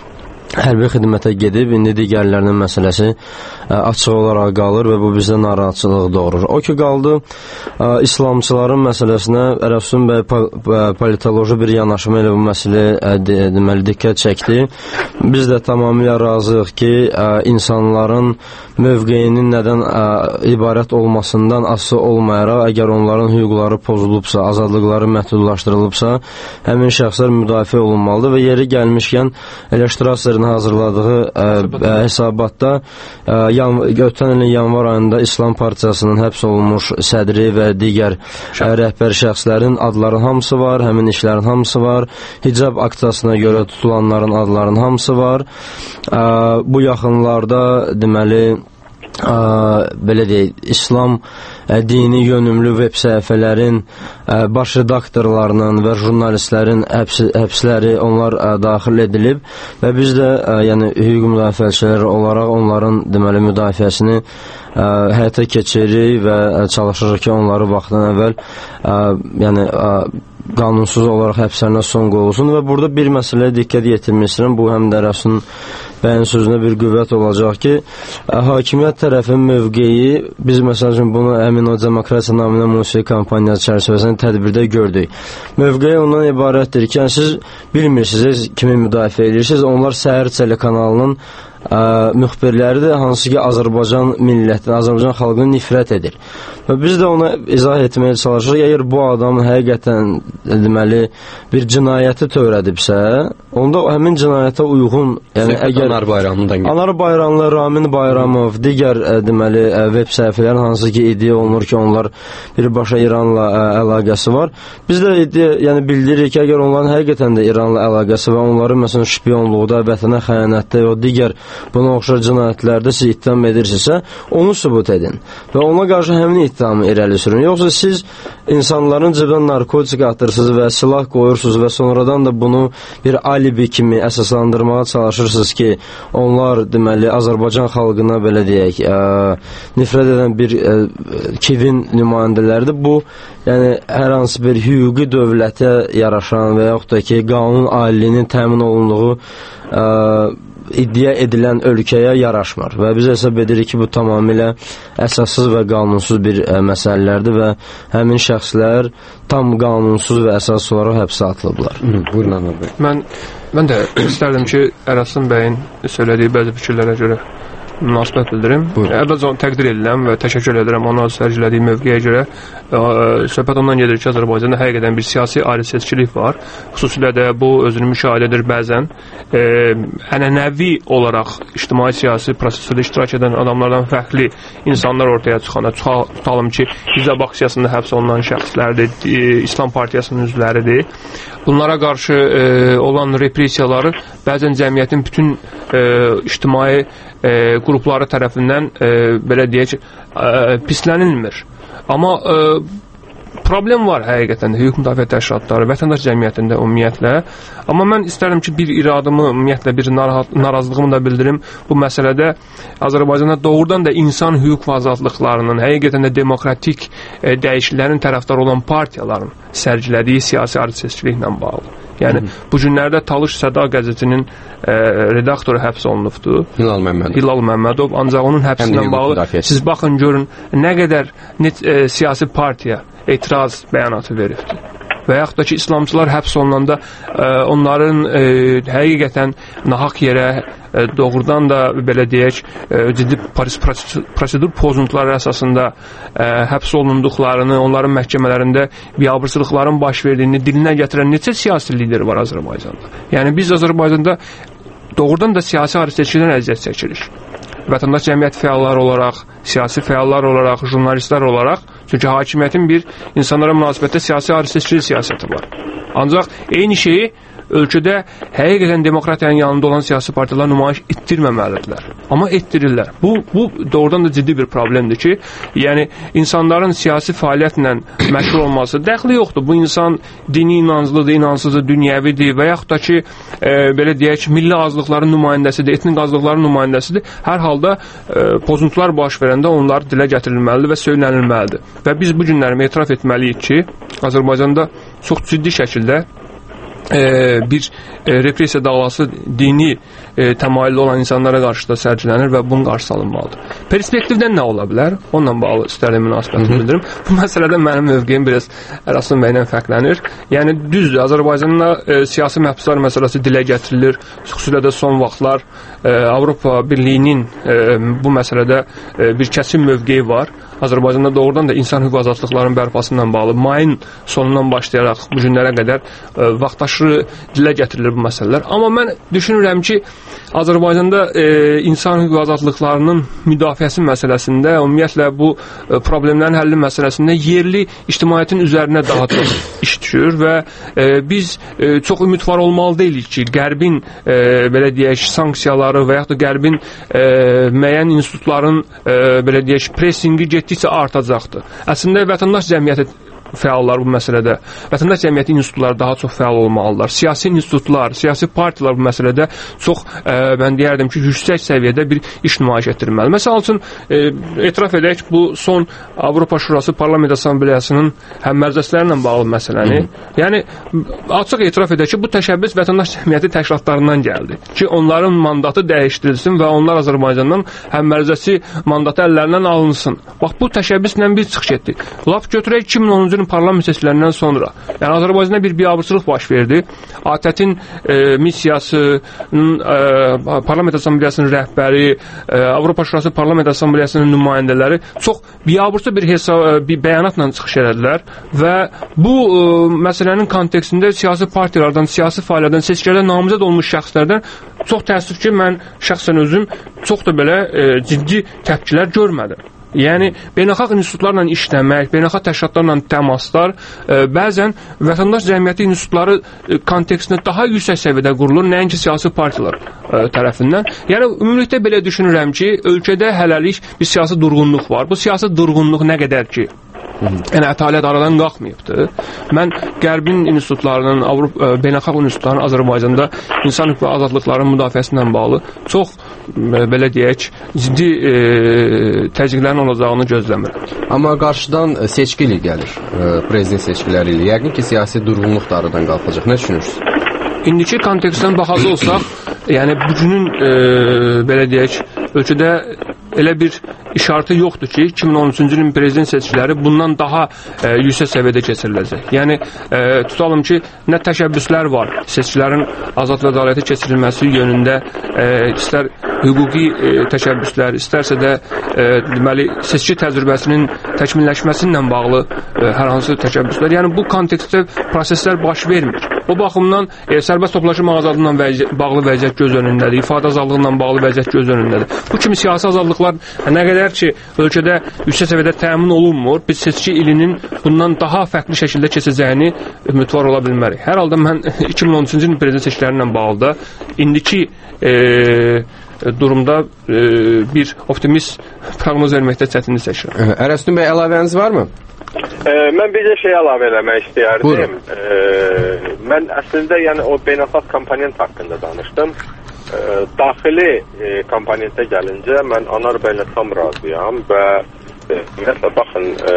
hərbi xidmətə gedib, indi digərlərinin məsələsi ə, açıq olaraq qalır və bu bizdə narahatçılıq doğurur. O ki, qaldı ə, İslamçıların məsələsinə Rəsul bəy politoloji bir yanaşma ilə bu məsələ ə, deməli, diqqət çəkdi. Biz də tamamilə razıyıq ki, ə, insanların mövqeyinin nədən ə, ibarət olmasından asılı olmayaraq, əgər onların hüquqları pozulubsa, azadlıqları məhdudlaşdırılıbsa, həmin şəxslər müdafiə olunmalıdır və yeri gəlmişkən Eleştirasların hazırladığı ə, ə, hesabatda ə, yan, ötən ilin yanvar ayında İslam Partiyasının həbs olunmuş sədri və digər ə, rəhbər şəxslərin adları hamısı var, həmin işlərin hamısı var, hicab aksiyasına görə tutulanların adlarının hamısı var. Ə, bu yaxınlarda deməli Ə, belə deyək, İslam ə, dini yönümlü veb səhifələrin ə, baş redaktorlarının və jurnalistlərin həbs, həbsləri onlar ə, daxil edilib və biz də ə, yəni hüquq müdafiəçiləri olaraq onların deməli müdafiəsini ə, həyata keçiririk və ə, çalışırıq ki, onları vaxtdan əvvəl ə, yəni ə, qanunsuz olaraq həbslərinə son qoyulsun və burada bir məsələyə diqqət yetirmək istəyirəm. Bu həm də Rəsulun bəyin sözünə bir qüvvət olacaq ki, hakimiyyət tərəfin mövqeyi, biz məsəl üçün bunu həmin o demokrasiya naminə musiqi kampaniyası çərçivəsində tədbirdə gördük. Mövqeyi ondan ibarətdir ki, yəni siz bilmirsiniz kimi müdafiə edirsiniz. Onlar Səhər telekanalının ə, müxbirləri də hansı ki Azərbaycan millətini, Azərbaycan xalqını nifrət edir. Və biz də ona izah etməyə çalışırıq. Əgər bu adam həqiqətən deməli bir cinayəti törədibsə, onda həmin cinayətə uyğun, yəni əgər Anar Bayramlıdan gəlir.
Anar Bayramlı, Ramin Bayramov, digər ə, deməli ə, veb səhifələrin hansı ki iddia olunur ki, onlar birbaşa İranla ə, əlaqəsi var. Biz də iddia, yəni bildiririk ki, əgər onların həqiqətən də İranla əlaqəsi və onların məsələn şpiyonluqda, vətənə xəyanətdə və digər buna oxşar cinayətlərdə siz ittiham edirsinizsə, onu sübut edin və ona qarşı həmin ittihamı irəli sürün. Yoxsa siz insanların cibdən narkotik atırsınız və silah qoyursunuz və sonradan da bunu bir alibi kimi əsaslandırmağa çalışırsınız ki, onlar deməli Azərbaycan xalqına belə deyək, ə, nifrət edən bir ə, kivin nümayəndələridir. Bu, yəni hər hansı bir hüquqi dövlətə yaraşan və yaxud da ki, qanun aliliyinin təmin olunduğu ə, iddia edilən ölkəyə yaraşmır və biz hesab edirik ki, bu tamamilə əsassız və qanunsuz bir ə, məsələlərdir və həmin şəxslər tam qanunsuz və əsassız olaraq həbsə atılıblar.
Buyurun, Anar bəy.
Mən, mən də istərdim ki, Ərəsin bəyin söylediyi bəzi fikirlərə görə münasibət bildirim. Əvvəlcə onu təqdir edirəm və təşəkkür edirəm ona sərgilədiyi mövqeyə görə. Söhbət ondan gedir ki, Azərbaycanda həqiqətən bir siyasi ayrı-seçkilik var. Xüsusilə də bu özünü müşahidə edir bəzən. E, ənənəvi olaraq ictimai-siyasi prosesdə iştirak edən adamlardan fərqli insanlar ortaya çıxanda, tutalım ki, İzzəb aksiyasında həbs olunan şəxslərdir, e, İslam Partiyasının üzvləridir. Bunlara qarşı e, olan repressiyaları bəzən cəmiyyətin bütün e, ictimai e, qrupları tərəfindən e, belə deyək, e, pislənilmir. Amma e, problem var həqiqətən də hüquq müdafiə təşkilatları, vətəndaş cəmiyyətində ümumiyyətlə. Amma mən istərdim ki, bir iradımı, ümumiyyətlə bir narahat, narazılığımı da bildirim. Bu məsələdə Azərbaycanda doğrudan da insan hüquq və azadlıqlarının, həqiqətən də demokratik e, dəyişikliklərin tərəfdarı olan partiyaların sərgilədiyi siyasi ayrı-seçkiliklə bağlı. Yəni, Hı-hı. bu günlərdə Talış Səda qəzetinin e, redaktoru həbs olunubdur.
Hilal Məmmədov.
Hilal Məmmədov. Ancaq onun həbsindən bağlı müdafiəsi. Siz baxın, görün, nə qədər net, e, siyasi partiya etiraz bəyanatı veribdir. Və yaxud da ki, İslamcılar həbs olunanda e, onların e, həqiqətən nahaq yerə e, doğrudan da belə deyək, e, ciddi prosedur pozuntuları əsasında e, həbs olunduqlarını, onların məhkəmələrində biabırsılıqların baş verdiyini dilinə gətirən neçə siyasi lider var Azərbaycanda. Yəni biz Azərbaycanda doğrudan da siyasi ayrı-seçkilikdən əziyyət çəkirik. Vətəndaş cəmiyyət fəalları olaraq, siyasi fəallar olaraq, jurnalistlər olaraq, çünki hakimiyyətin bir insanlara münasibətdə siyasi ayrı-seçkilik siyasəti var. Ancaq eyni şeyi ölkədə həqiqətən demokratiyanın yanında olan siyasi partiyalar nümayiş etdirməməlidirlər. Amma etdirirlər. Bu, bu doğrudan da ciddi bir problemdir ki, yəni insanların siyasi fəaliyyətlə məşğul olması dəxli yoxdur. Bu insan dini inanclıdır, inansızdır, dünyəvidir və yaxud da ki, e, belə deyək, milli azlıqların nümayəndəsidir, etnik azlıqların nümayəndəsidir. Hər halda e, pozuntular baş verəndə onlar dilə gətirilməlidir və söylənilməlidir. Və biz bu günlərimi etiraf etməliyik ki, Azərbaycanda çox ciddi şəkildə E, bir e, repressiya davası dini e, təmayülü olan insanlara qarşı da sərgilənir və bunun qarşısı alınmalıdır. Perspektivdən nə ola bilər? Onunla bağlı istərdim münasibətimi bildirim. Bu məsələdə mənim mövqeyim biraz Əraslan bəylə fərqlənir. Yəni düzdür, Azərbaycanda e, siyasi məhbuslar məsələsi dilə gətirilir. Xüsusilə də son vaxtlar e, Avropa Birliyinin e, bu məsələdə e, bir kəsin mövqeyi var. Azərbaycanda doğrudan da insan hüquq azadlıqlarının bərpasından bağlı mayın sonundan başlayaraq bu günlərə qədər e, vaxtaşırı dilə gətirilir bu məsələlər. Amma mən düşünürəm ki, Azərbaycanda e, insan hüquq azadlıqlarının müdafiəsi məsələsində, ümumiyyətlə bu e, problemlərin həlli məsələsində yerli ictimaiyyətin üzərinə daha çox iş düşür və e, biz e, çox ümidvar olmalı deyilik ki, Qərbin e, belə deyək, sanksiyaları və yaxud da Qərbin e, müəyyən institutların e, belə deyək, pressingi getdikcə artacaqdır. Əslində vətəndaş cəmiyyəti fəallar bu məsələdə, vətəndaş cəmiyyəti institutları daha çox fəal olmalılar. Siyasi institutlar, siyasi partiyalar bu məsələdə çox, e, mən deyərdim ki, yüksək səviyyədə bir iş nümayiş etdirməli. Məsəl üçün, e, etiraf edək, bu son Avropa Şurası Parlament Assambleyasının həmmərcəslərlə bağlı məsələni, Hı. yəni açıq etiraf edək ki, bu təşəbbüs vətəndaş cəmiyyəti təşkilatlarından gəldi ki, onların mandatı dəyişdirilsin və onlar Azərbaycandan həmmərcəsi mandatı əllərindən alınsın. Bax, bu təşəbbüslə biz çıxış etdik. Laf götürək iki min onuncu parlament seçkilərindən sonra. Yəni Azərbaycanda bir biabırçılıq baş verdi. A T Ə-in e, missiyasının e, Parlament Assambleyasının rəhbəri, e, Avropa Şurası Parlament Assambleyasının nümayəndələri çox biabırçı bir hesab, bir bəyanatla çıxış etdilər və bu e, məsələnin kontekstində siyasi partiyalardan, siyasi fəaliyyətlərdən, seçkilərdə namizəd olmuş şəxslərdən çox təəssüf ki, mən şəxsən özüm çox da belə e, ciddi təpkilər görmədim. Yəni, beynəlxalq institutlarla işləmək, beynəlxalq təşkilatlarla təmaslar e, bəzən vətəndaş cəmiyyəti institutları e, kontekstində daha yüksək səviyyədə qurulur, nəinki siyasi partiyalar e, tərəfindən. Yəni, ümumilikdə belə düşünürəm ki, ölkədə hələlik bir siyasi durğunluq var. Bu siyasi durğunluq nə qədər ki, yəni ətaliyyət aradan qalxmayıbdır. Mən Qərbin institutlarının, Avropa beynəlxalq institutlarının Azərbaycanda insan hüquq və azadlıqların müdafiəsindən bağlı çox belə deyək, ciddi e, təzyiqlərin olacağını gözləmirəm.
Amma qarşıdan seçki ili gəlir, e, prezident seçkiləri ilə. Yəqin ki, siyasi durğunluq da aradan qalxacaq. Nə düşünürsünüz?
İndiki kontekstdən baxacaq olsaq, yəni bugünün e, belə deyək, ölkədə elə bir işarətı yoxdur ki, iki min on üçüncü ilin prezident seçkiləri bundan daha e, yüksək səviyyədə keçiriləcək. Yəni, e, tutalım ki, nə təşəbbüslər var seçkilərin azad və ədaləti keçirilməsi yönündə, e, istər hüquqi e, təşəbbüslər, istərsə də e, deməli seçki təcrübəsinin təkmilləşməsinlə bağlı e, hər hansı təşəbbüslər. Yəni bu kontekstdə proseslər baş vermir. O baxımdan e, sərbəst toplaşma azadlığıyla vəzi bağlı vəziyyət göz önündədir, ifadə azadlığıyla bağlı vəziyyət göz önündədir. Bu kimi siyasi azadlıqlar nə qədər ki ölkədə yüksək səviyyədə təmin olunmur, biz seçki ilinin bundan daha fərqli şəkildə keçəcəyini ümidvar ola bilmərik. Hər halda mən iki min on üçüncü ilin prezident seçkiləri ilə bağlı da indiki e, durumda e, bir optimist proqnoz verməkdə çətinlik çəkirəm.
Ərəstun bəy, əlavəniz varmı?
E, mən bir də şey əlavə eləmək istəyərdim. E, mən əslində yəni o beynəlxalq komponent haqqında danışdım. E, daxili e, komponentə gəlincə mən Anar bəylə tam razıyam və e, ümumiyyətlə baxın e,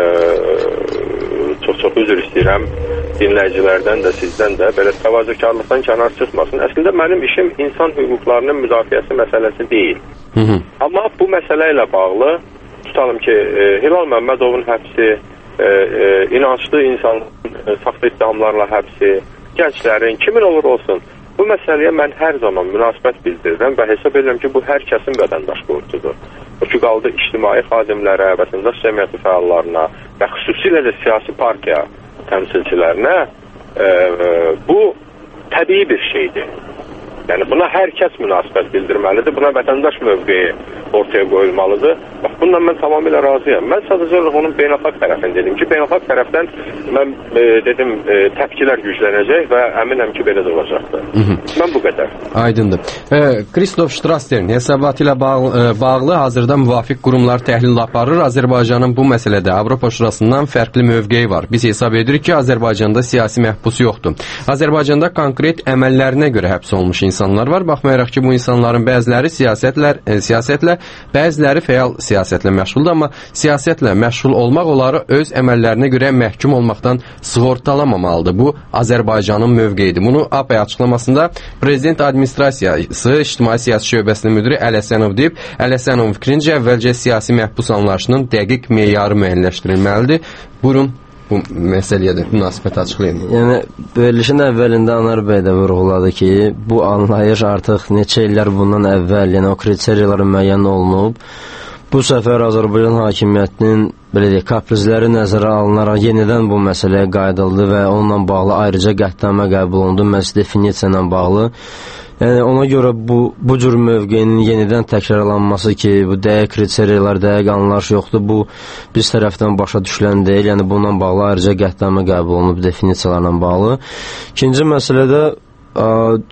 çox-çox üzr istəyirəm dinləyicilərdən də, sizdən də belə təvazökarlıqdan kənar çıxmasın. Əslində mənim işim insan hüquqlarının müdafiəsi məsələsi deyil. Hı -hı. Amma bu məsələ ilə bağlı tutalım ki e, Hilal Məmmədovun həbsi, e, e, inançlı insanların e, saxta ittihamlarla həbsi, gənclərin, kimin olur olsun, bu məsələyə mən hər zaman münasibət bildirirəm və hesab edirəm ki, bu hər kəsin vətəndaş borcudur. O ki, qaldı ictimai xadimlərə, vətəndaş cəmiyyəti fəallarına və xüsusilə də siyasi partiya təmsilçilərinə e, e, bu təbii bir şeydir. Yəni buna hər kəs münasibət bildirməlidir, buna vətəndaş mövqeyi ortaya qoyulmalıdır. Bax, bununla mən tamamilə razıyam. Mən sadəcə onun beynəlxalq tərəfini dedim ki, beynəlxalq tərəfdən mən e, dedim e, təpkilər güclənəcək və əminəm ki, belə də olacaqdır. Hı -hı. Mən bu qədər.
Aydındır. E, Kristof Strasser'in hesabatı ilə bağlı, e, bağlı hazırda müvafiq qurumlar təhlil aparır. Azərbaycanın bu məsələdə Avropa Şurasından fərqli mövqeyi var. Biz hesab edirik ki, Azərbaycanda siyasi məhbus yoxdur. Azərbaycanda konkret əməllərinə görə həbs olmuş insanlar var. Baxmayaraq ki, bu insanların bəziləri siyasətlə, e, siyasətlə, bəziləri fəal siyasətlə məşğuldur, amma siyasətlə məşğul olmaq onları öz əməllərinə görə məhkum olmaqdan sığortalamamalıdır. Bu Azərbaycanın mövqeyidir. Bunu A P açıqlamasında Prezident Administrasiyası İctimai Siyasi Şöbəsinin müdiri Ələsənov deyib. Ələsənovun fikrincə əvvəlcə siyasi məhbus anlayışının dəqiq meyarı müəyyənləşdirilməlidir. Buyurun, bu məsələyə də münasibət açıqlayın.
Yəni, verilişin əvvəlində Anar bəy də vurğuladı ki, bu anlayış artıq neçə illər bundan əvvəl, yəni o kriteriyalar müəyyən olunub. Bu səfər Azərbaycan hakimiyyətinin belə deyək, kaprizləri nəzərə alınaraq yenidən bu məsələyə qayıdıldı və onunla bağlı ayrıca qətnamə qəbul olundu, məhz definisiya ilə bağlı. Yəni, ona görə bu, bu cür mövqeyinin yenidən təkrarlanması ki, bu dəqiq kriteriyalar, dəqiq anlayış yoxdur, bu biz tərəfdən başa düşülən deyil. Yəni, bununla bağlı ayrıca qətnamə qəbul olunub definisiyalarla bağlı. İkinci məsələdə ə,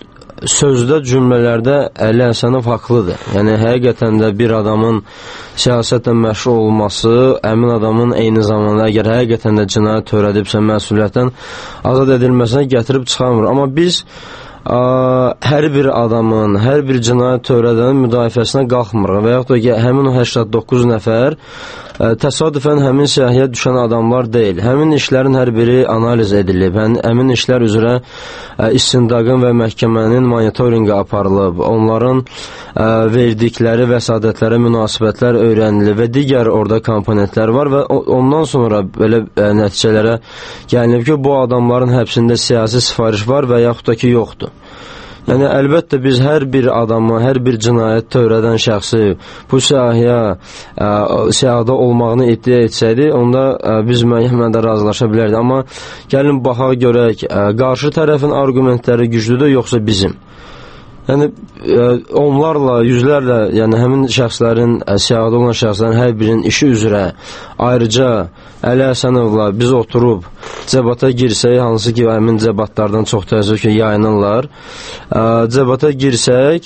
sözdə, cümlələrdə Əli Həsənov haqlıdır. Yəni, həqiqətən də bir adamın siyasətlə məşğul olması, əmin adamın eyni zamanda əgər həqiqətən də cinayət törədibsə məsuliyyətdən azad edilməsinə gətirib çıxarmır. Amma biz ə, hər bir adamın, hər bir cinayət törədənin müdafiəsinə qalxmırıq və yaxud da ki, həmin o səksən doqquz nəfər ə, təsadüfən həmin siyahıya düşən adamlar deyil. Həmin işlərin hər biri analiz edilib, həm, həmin işlər üzrə ə, istintaqın və məhkəmənin monitorinqi aparılıb, onların ə, verdikləri vəsadətlərə münasibətlər öyrənilib və digər orada komponentlər var və ondan sonra belə ə, nəticələrə gəlinib ki, bu adamların həbsində siyasi sifariş var və yaxud da ki, yoxdur. Yəni, əlbəttə biz hər bir adamı, hər bir cinayət törədən şəxsi bu siyahıya, ə, siyahıda olmağını iddia etsəydi, onda ə, biz müəyyən məndə razılaşa bilərdik. Amma gəlin baxaq görək, ə, qarşı tərəfin argumentləri güclüdür, yoxsa bizim. Yəni, ə, onlarla, yüzlərlə, yəni həmin şəxslərin, ə, siyahıda olan şəxslərin hər birinin işi üzrə ayrıca Əli Həsənovla biz oturub cəbata girsək, hansı ki, həmin cəbatlardan çox təəssüf ki, yayınırlar, ə, cəbata girsək,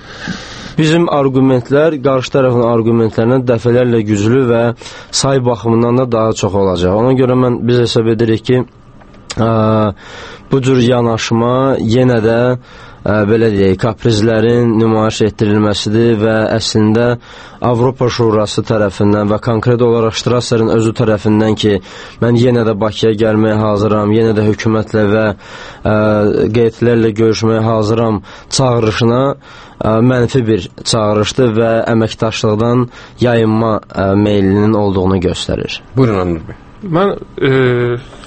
bizim argumentlər qarşı tərəfin argumentlərindən dəfələrlə güclü və say baxımından da daha çox olacaq. Ona görə mən, biz hesab edirik ki, ə, bu cür yanaşma yenə də ə, belə deyək, kaprizlərin nümayiş etdirilməsidir və əslində Avropa Şurası tərəfindən və konkret olaraq Strasserin özü tərəfindən ki, mən yenə də Bakıya gəlməyə hazıram, yenə də hökumətlə və ə, qeyətlərlə görüşməyə hazıram çağırışına ə, mənfi bir çağırışdır və əməkdaşlıqdan yayınma ə, meylinin olduğunu göstərir.
Buyurun, Anır bəy.
Mən e,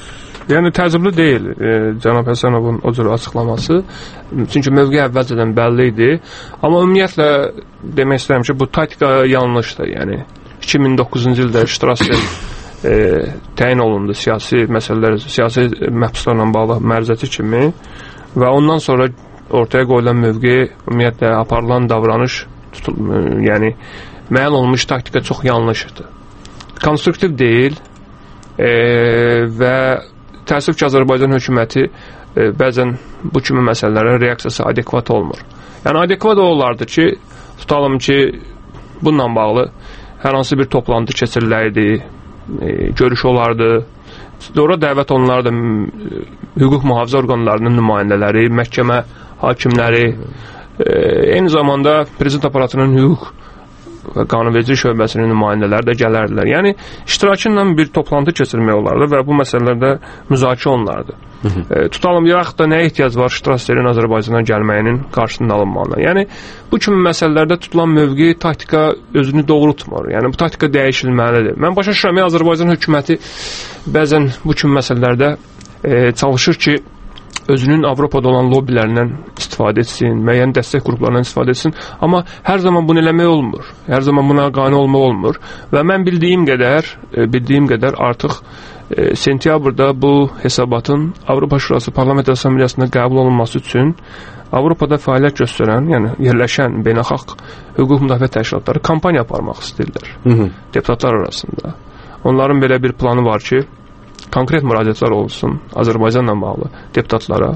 Yəni təəccüblü deyil e, cənab Həsənovun o cür açıqlaması. Çünki mövqe əvvəlcədən bəlli idi. Amma ümumiyyətlə demək istəyirəm ki, bu taktika yanlışdır. Yəni iki min doqquzuncu ildə Strasser e, təyin olundu siyasi məsələlər, siyasi məhbuslarla bağlı mərzəti kimi və ondan sonra ortaya qoyulan mövqe, ümumiyyətlə aparılan davranış, tutul, yəni müəyyən olunmuş taktika çox yanlışdır. Konstruktiv deyil e, və təəssüf ki, Azərbaycan hökuməti e, bəzən bu kimi məsələlərə reaksiyası adekvat olmur. Yəni adekvat olardı ki, tutalım ki, bununla bağlı hər hansı bir toplantı keçirilərdi, e, görüş olardı. Sonra dəvət olunardı hüquq mühafizə orqanlarının nümayəndələri, məhkəmə hakimləri, e, eyni zamanda prezident aparatının hüquq və qanunvericilik şöbəsinin nümayəndələri də gələrdilər. Yəni iştirakı ilə bir toplantı keçirmək olardı və bu məsələlərdə müzakirə olunardı. E, tutalım, yaxud da nəyə ehtiyac var Strasserin Azərbaycana gəlməyinin qarşısının alınmalına. Yəni bu kimi məsələlərdə tutulan mövqe, taktika özünü doğrultmur. Yəni bu taktika dəyişilməlidir. Mən başa düşürəm, Azərbaycan hökuməti bəzən bu kimi məsələlərdə e, çalışır ki, özünün Avropada olan lobbilərindən istifadə etsin, müəyyən dəstək qruplarından istifadə etsin, amma hər zaman bunu eləmək olmur. Hər zaman buna qane olmaq olmur və mən bildiyim qədər, bildiyim qədər artıq e, sentyabrda bu hesabatın Avropa Şurası Parlament Assambleyasında qəbul olunması üçün Avropada fəaliyyət göstərən, yəni yerləşən beynəlxalq hüquq müdafiə təşkilatları kampaniya aparmaq istəyirlər. Hı -hı. Deputatlar arasında. Onların belə bir planı var ki, konkret müraciətlər olsun Azərbaycanla bağlı deputatlara.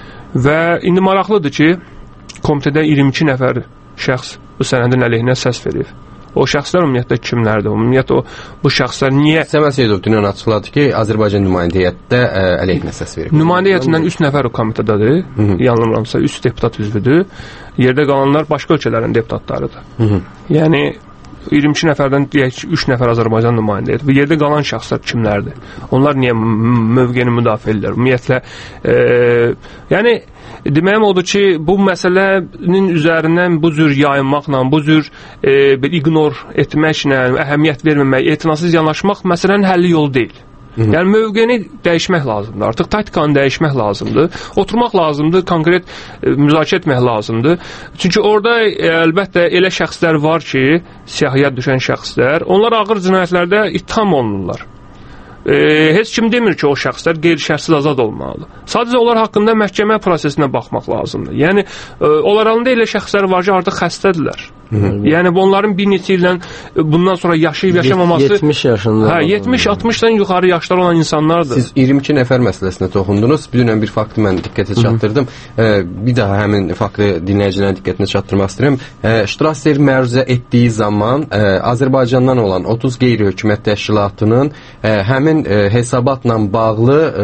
Və indi maraqlıdır ki, komitədə iyirmi iki nəfər şəxs bu sənədin əleyhinə səs verib. O şəxslər ümumiyyətlə kimlərdir? Ümumiyyətlə o bu şəxslər niyə?
Səməd Seyidov dünən açıqladı ki, Azərbaycan nümayəndə heyətdə əleyhinə səs verib.
Nümayəndə heyətindən üç nəfər o komitədadır. Yanılmıramsa üç deputat üzvüdür. Yerdə qalanlar başqa ölkələrin deputatlarıdır. Hı -hı. Yəni iyirmi iki nəfərdən deyək ki, üç nəfər Azərbaycan nümayəndə heyəti. Və yerdə qalan şəxslər kimlərdir? Onlar niyə mövqeyini müdafiə edirlər? Ümumiyyətlə e, yəni deməyim odur ki, bu məsələnin üzərindən bu cür yayınmaqla, bu cür e, bir ignor etməklə, əhəmiyyət verməmək, etinasız yanaşmaq məsələnin həlli yolu deyil. Hı -hı. Yəni mövqeyini dəyişmək lazımdır. Artıq taktikanı dəyişmək lazımdır. Oturmaq lazımdır, konkret e, müzakirə etmək lazımdır. Çünki orada e, əlbəttə elə şəxslər var ki, siyahıya düşən şəxslər, onlar ağır cinayətlərdə ittiham olunurlar. E, heç kim demir ki, o şəxslər qeyri-şərtsiz azad olmalıdır. Sadəcə onlar haqqında məhkəmə prosesinə baxmaq lazımdır. Yəni e, onlarında elə şəxslər var ki, artıq xəstədirlər. Hı -hı. Yəni onların bir neçə illə bundan sonra yaşayıb yaşamaması
yetmiş yaşında.
Hə, yetmiş altmışdan yuxarı yaşlar olan insanlardır.
Siz iyirmi iki nəfər məsələsinə toxundunuz. Bir dünən bir faktı mən diqqətə çatdırdım. Hı -hı. E, bir daha həmin faktı dinləyicilərin diqqətinə çatdırmaq istəyirəm. E, Strasser məruzə etdiyi zaman e, Azərbaycandan olan otuz qeyri-hökumət təşkilatının e, həmin e, hesabatla bağlı e,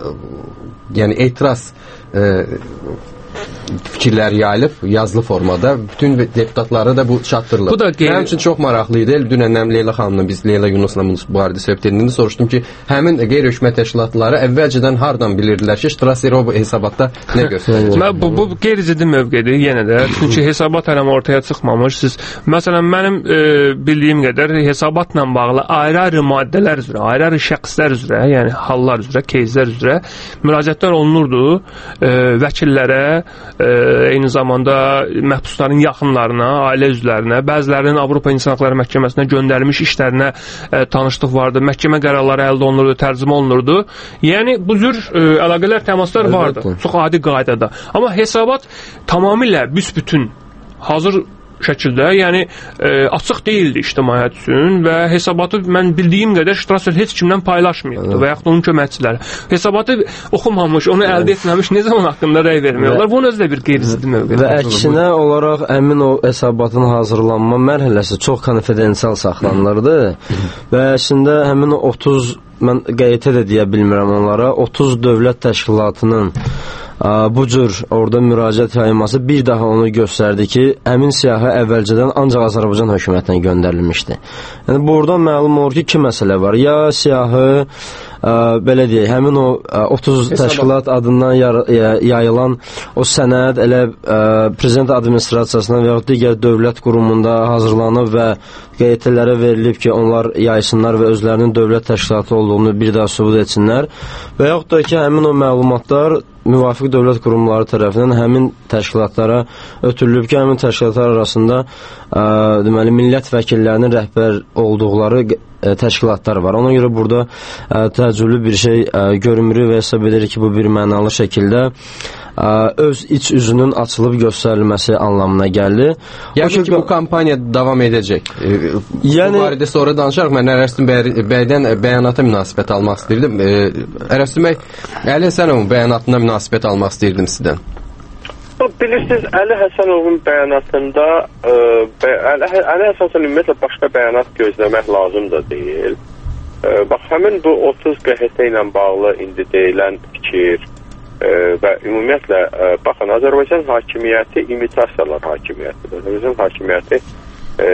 yəni etiraz e, fikirlər yayılıb yazılı formada bütün deputatlara da bu çatdırılır. Bu da qeyri... Mənim üçün çox maraqlı idi. Dünən Leyla xanımla biz Leyla Yunusla bu barədə söhbət edəndə soruşdum ki, həmin qeyri-hökumət təşkilatları əvvəlcədən hardan bilirdilər ki, Strasser o hesabatda nə göstərir?
bu, bu qeyri-ciddi mövqedir yenə də. Çünki hesabat hələ ortaya çıxmamış. Siz məsələn mənim e, bildiyim qədər hesabatla bağlı ayrı-ayrı maddələr üzrə, ayrı-ayrı şəxslər üzrə, yəni hallar üzrə, кейslər üzrə müraciətlər olunurdu e, vəkillərə, e, eyni zamanda məhbusların yaxınlarına, ailə üzvlərinə, bəzilərinin Avropa İnsan Hüquqları Məhkəməsinə göndərilmiş işlərinə e, tanışlıq vardı. Məhkəmə qərarları əldə olunurdu, tərcümə olunurdu. Yəni bu cür e, əlaqələr, təmaslar vardı. Çox adi qaydada. Amma hesabat tamamilə büsbütün hazır şəkildə, yəni e, açıq deyildi ictimaiyyət üçün və hesabatı mən bildiyim qədər Strasser heç kimdən paylaşmıyordu və yaxud onun köməkçiləri. Hesabatı oxumamış, onu əldə etməmiş nə zaman haqqında rəy vermiyorlar? Bunun özü də bir qeyri-ciddi mövqedir.
Və əksinə olaraq əmin o hesabatın hazırlanma mərhələsi çox konfidensial saxlanılırdı və əslində həmin o otuz, mən qəyyətə də deyə bilmirəm onlara, otuz dövlət təşkilatının bu cür orada müraciət yayılması bir daha onu göstərdi ki, həmin siyahı əvvəlcədən ancaq Azərbaycan hökumətinə göndərilmişdi. Yəni buradan məlum olur ki, iki məsələ var. Ya siyahı ə, belə deyək, həmin o otuz təşkilat adından yayılan o sənəd elə prezident administrasiyasından və ya digər dövlət qurumunda hazırlanıb və Q Y T-lərə verilib ki, onlar yaysınlar və özlərinin dövlət təşkilatı olduğunu bir daha sübut etsinlər və yaxud da ki, həmin o məlumatlar müvafiq dövlət qurumları tərəfindən həmin təşkilatlara ötürülüb ki, həmin təşkilatlar arasında ə, deməli, millət vəkillərinin rəhbər olduqları ə, təşkilatlar var. Ona görə burada ə, təəccüblü bir şey ə, görmürük və hesab edirik ki, bu bir mənalı şəkildə ə, öz iç üzünün açılıb göstərilməsi anlamına gəlir.
Yəni ki, bu kampaniya davam edəcək. Yəni, bu barədə sonra danışarıq. Mən Ərəstun bəydən bəyanata münasibət almaq istəyirdim. Ərəstun bəy, Əli Həsənovun bəyanatına münasibət almaq istəyirdim sizdən.
Bilirsiniz, Əli Həsənovun bəyanatında ə, bə, Əli, Əli Həsənovun ümumiyyətlə başqa bəyanat gözləmək lazım da deyil. Ə, bax, həmin bu otuz Q H T ilə bağlı indi deyilən fikir ə, və ümumiyyətlə, ə, baxın, Azərbaycan hakimiyyəti imitasiyalar hakimiyyətidir. Azərbaycan hakimiyyəti ə,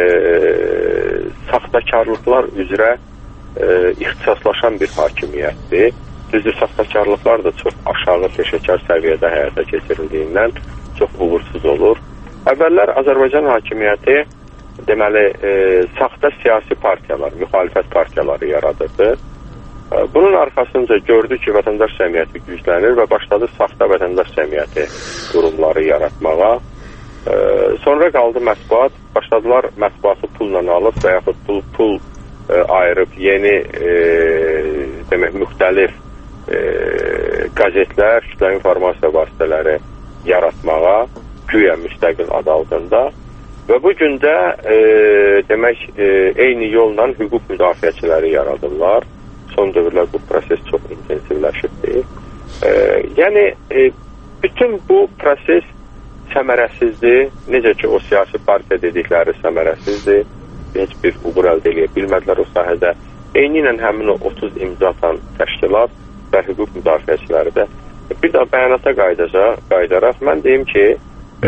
saxtakarlıqlar üzrə ə, ixtisaslaşan bir hakimiyyətdir. Düzdür, saxtakarlıqlar da çox aşağı peşəkar səviyyədə həyata keçirildiyindən çox uğursuz olur. Əvvəllər Azərbaycan hakimiyyəti deməli, e, saxta siyasi partiyalar, müxalifət partiyaları yaradırdı. E, bunun arxasınca gördü ki, vətəndaş cəmiyyəti güclənir və başladı saxta vətəndaş cəmiyyəti qurumları yaratmağa. E, sonra qaldı mətbuat, başladılar mətbuatı pulla alıb və yaxud pul, pul e, ayırıb yeni e, demək, müxtəlif E, qazetlər, kütləvi informasiya vasitələri yaratmağa, güya müstəqil adı altında və bu gün də e, demək, e, eyni yolla hüquq müdafiəçiləri yaradırlar. Son dövrlər bu proses çox intensivləşibdir. E, yəni, e, bütün bu proses səmərəsizdir. Necə ki, o siyasi partiya dedikləri səmərəsizdir. Heç bir uğur əldə edə bilmədilər o sahədə. Eyni ilə həmin o otuz imza atan təşkilat və hüquq müdafiəçiləri də. Bir daha bəyanata qayıdaraq, mən deyim ki, e,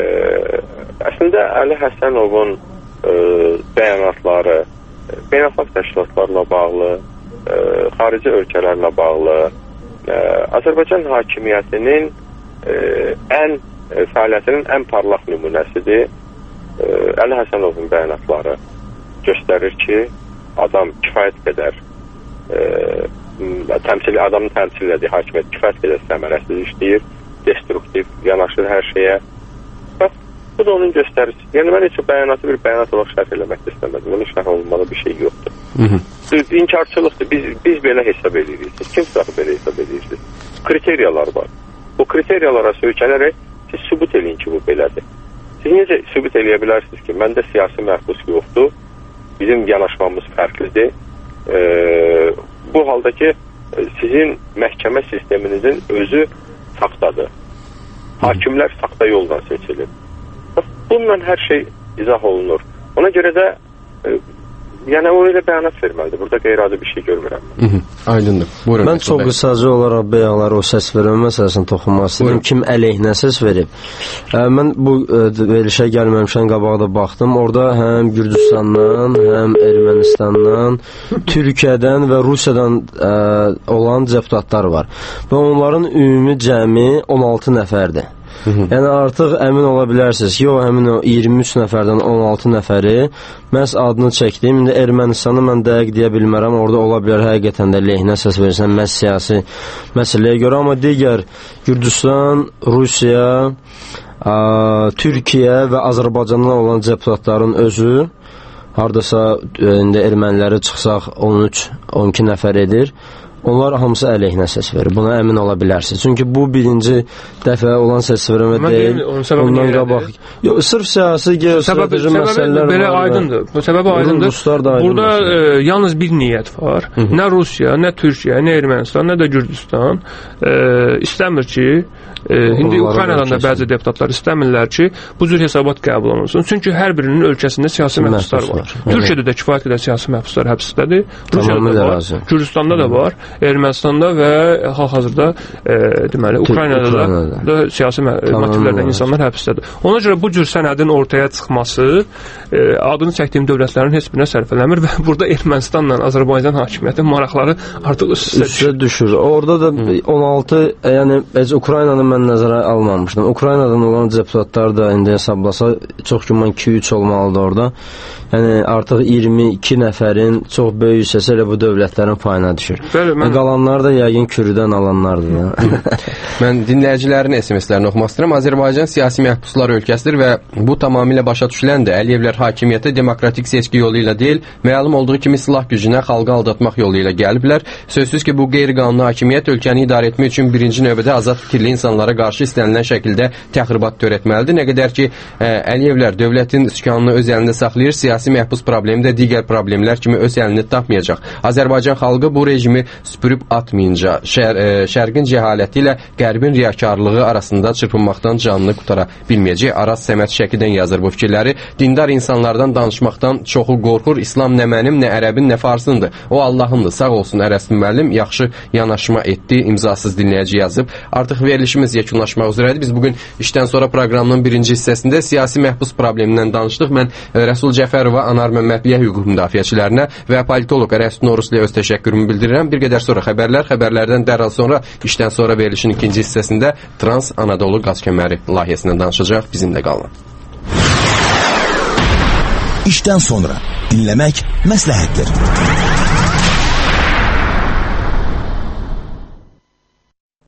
əslində Əli Həsənovun e, bəyanatları e, beynəlxalq təşkilatlarla bağlı, e, xarici ölkələrlə bağlı, e, Azərbaycan hakimiyyətinin e, ən e, fəaliyyətinin ən parlaq nümunəsidir. E, Əli Həsənovun bəyanatları göstərir ki, adam kifayət qədər e, təmsil, adamın təmsil elədiyi hakimiyyət kifayət qədər səmərəsiz işləyir, destruktiv yanaşır hər şeyə. Bax, bu da onun göstərisi. Yəni, mən heç o bəyanatı bir bəyanat olaraq şərh eləmək istəmədim. Onun şərh olunmalı bir şey yoxdur. Hı -hı. İnkarçılıqdır. Biz, biz belə hesab edirik. Siz kim saxı belə hesab edirsiniz? Kriteriyalar var. Bu kriteriyalara söykənərək siz sübut eləyin ki, bu belədir. Siz necə sübut eləyə bilərsiniz ki, məndə siyasi məhbus yoxdur, bizim yanaşmamız fərqlidir. Ee, bu halda ki, sizin məhkəmə sisteminizin özü saxtadır. Hakimlər saxta yoldan seçilir. Bununla hər şey izah olunur. Ona görə də e, yəni o elə bəyanat verməlidir. Burada qeyri-adi bir şey görmürəm.
Hı -hı. Aydındır. Buyurun.
Mən çox qısaca olaraq bəyanlar o səs vermə məsələsini toxunmaq istəyirəm. Kim əleyhinə səs verib? Ə, mən bu ə, verilişə gəlməmişən qabaqda baxdım. Orada həm Gürcüstandan, həm Ermənistandan, Türkiyədən və Rusiyadan ə, olan deputatlar var. Və onların ümumi cəmi on altı nəfərdir. Hı -hı. Yəni artıq əmin ola bilərsiniz ki, o həmin o iyirmi üç nəfərdən on altı nəfəri məhz adını çəkdiyim. İndi Ermənistanı mən dəqiq deyə bilmərəm. Orada ola bilər həqiqətən də lehinə səs verirsən məhz siyasi məsələyə görə, amma digər Gürcüstan, Rusiya, ə, Türkiyə və Azərbaycandan olan deputatların özü hardasa indi erməniləri çıxsaq on üç on iki nəfər edir. Onlar hamısı əleyhinə səs verir. Buna əmin ola bilərsiniz. Çünki bu birinci dəfə olan səs vermə deyil. Ondan qabaq. Yox, sırf siyasi, geostrateji məsələlər
belə var. Aydındır. Bu səbəbi aydındır. Burada e, yalnız bir niyyət var. Hı -hı. Nə Rusiya, nə Türkiyə, nə Ermənistan, nə də Gürcüstan e, istəmir ki, e, indi Ukraynadan da bəzi deputatlar istəmirlər ki, bu cür hesabat qəbul olunsun. Çünki hər birinin ölkəsində siyasi məhbuslar var. Türkiyədə də kifayət qədər siyasi məhbuslar həbsdədir. Rusiyada da var. Gürcüstanda da var. Ermənistanda və hal-hazırda e, deməli Ukraynada, Ukraynada da, da siyasi motivlərlə insanlar həbsdədir. Ona görə bu cür sənədin ortaya çıxması e, adını çəkdiyim dövlətlərin heç birinə sərf eləmir və burada Ermənistanla Azərbaycan hakimiyyəti maraqları artıq üst-üstə
düşür. düşür. Orada da on altı, yəni heç Ukraynanı mən nəzərə almamışdım. Ukraynadan olan deputatlar da indi hesablasa çox güman iki üç olmalıdır orada. Yəni artıq iyirmi iki nəfərin çox böyük hissəsi elə bu dövlətlərin payına düşür. Bəli, mən... Qalanlar da yəqin Kürdən alanlardır.
Mən dinləyicilərin S M S-lərini oxumaq istəyirəm. Azərbaycan siyasi məhbuslar ölkəsidir və bu tamamilə başa düşüləndir. Əliyevlər hakimiyyətə demokratik seçki yolu ilə deyil, məlum olduğu kimi silah gücünə xalqı aldatmaq yolu ilə gəliblər. Sözsüz ki, bu qeyri-qanuni hakimiyyət ölkəni idarə etmək üçün birinci növbədə azad fikirli insanlara qarşı istənilən şəkildə təxribat törətməlidir. Nə qədər ki, ə, Əliyevlər dövlətin sükanını öz əlində saxlayır, siyasi məhbus problemi də digər problemlər kimi öz əlini tapmayacaq. Azərbaycan xalqı bu rejimi süpürüb atmayınca, şər, ə, şərqin cəhaləti ilə qərbin riyakarlığı arasında çırpınmaqdan canını qutara bilməyəcək. Araz Səməd Şəkidən yazır bu fikirləri. Dindar insanlardan danışmaqdan çoxu qorxur. İslam nə mənim, nə ərəbin, nə farsındır. O Allahındır. Sağ olsun Ərəstin müəllim. Yaxşı yanaşma etdi. İmzasız dinləyici yazıb. Artıq verilişimiz yekunlaşmaq üzrədir. Biz bugün işdən sonra proqramının birinci hissəsində siyasi məhbus problemindən danışdıq. Mən Rəsul Cəfərova, Anar Məmmədliyə hüquq müdafiəçilərinə və politoloq Ərəstin Orusliyə öz təşəkkürümü bildirirəm. Bir qədər sonra xəbərlər, xəbərlərdən dərhal sonra işdən sonra verilişin ikinci hissəsində Trans Anadolu Qaz Kəməri layihəsindən danışacaq. Bizimlə qalın.
İşdən sonra dinləmək məsləhətdir.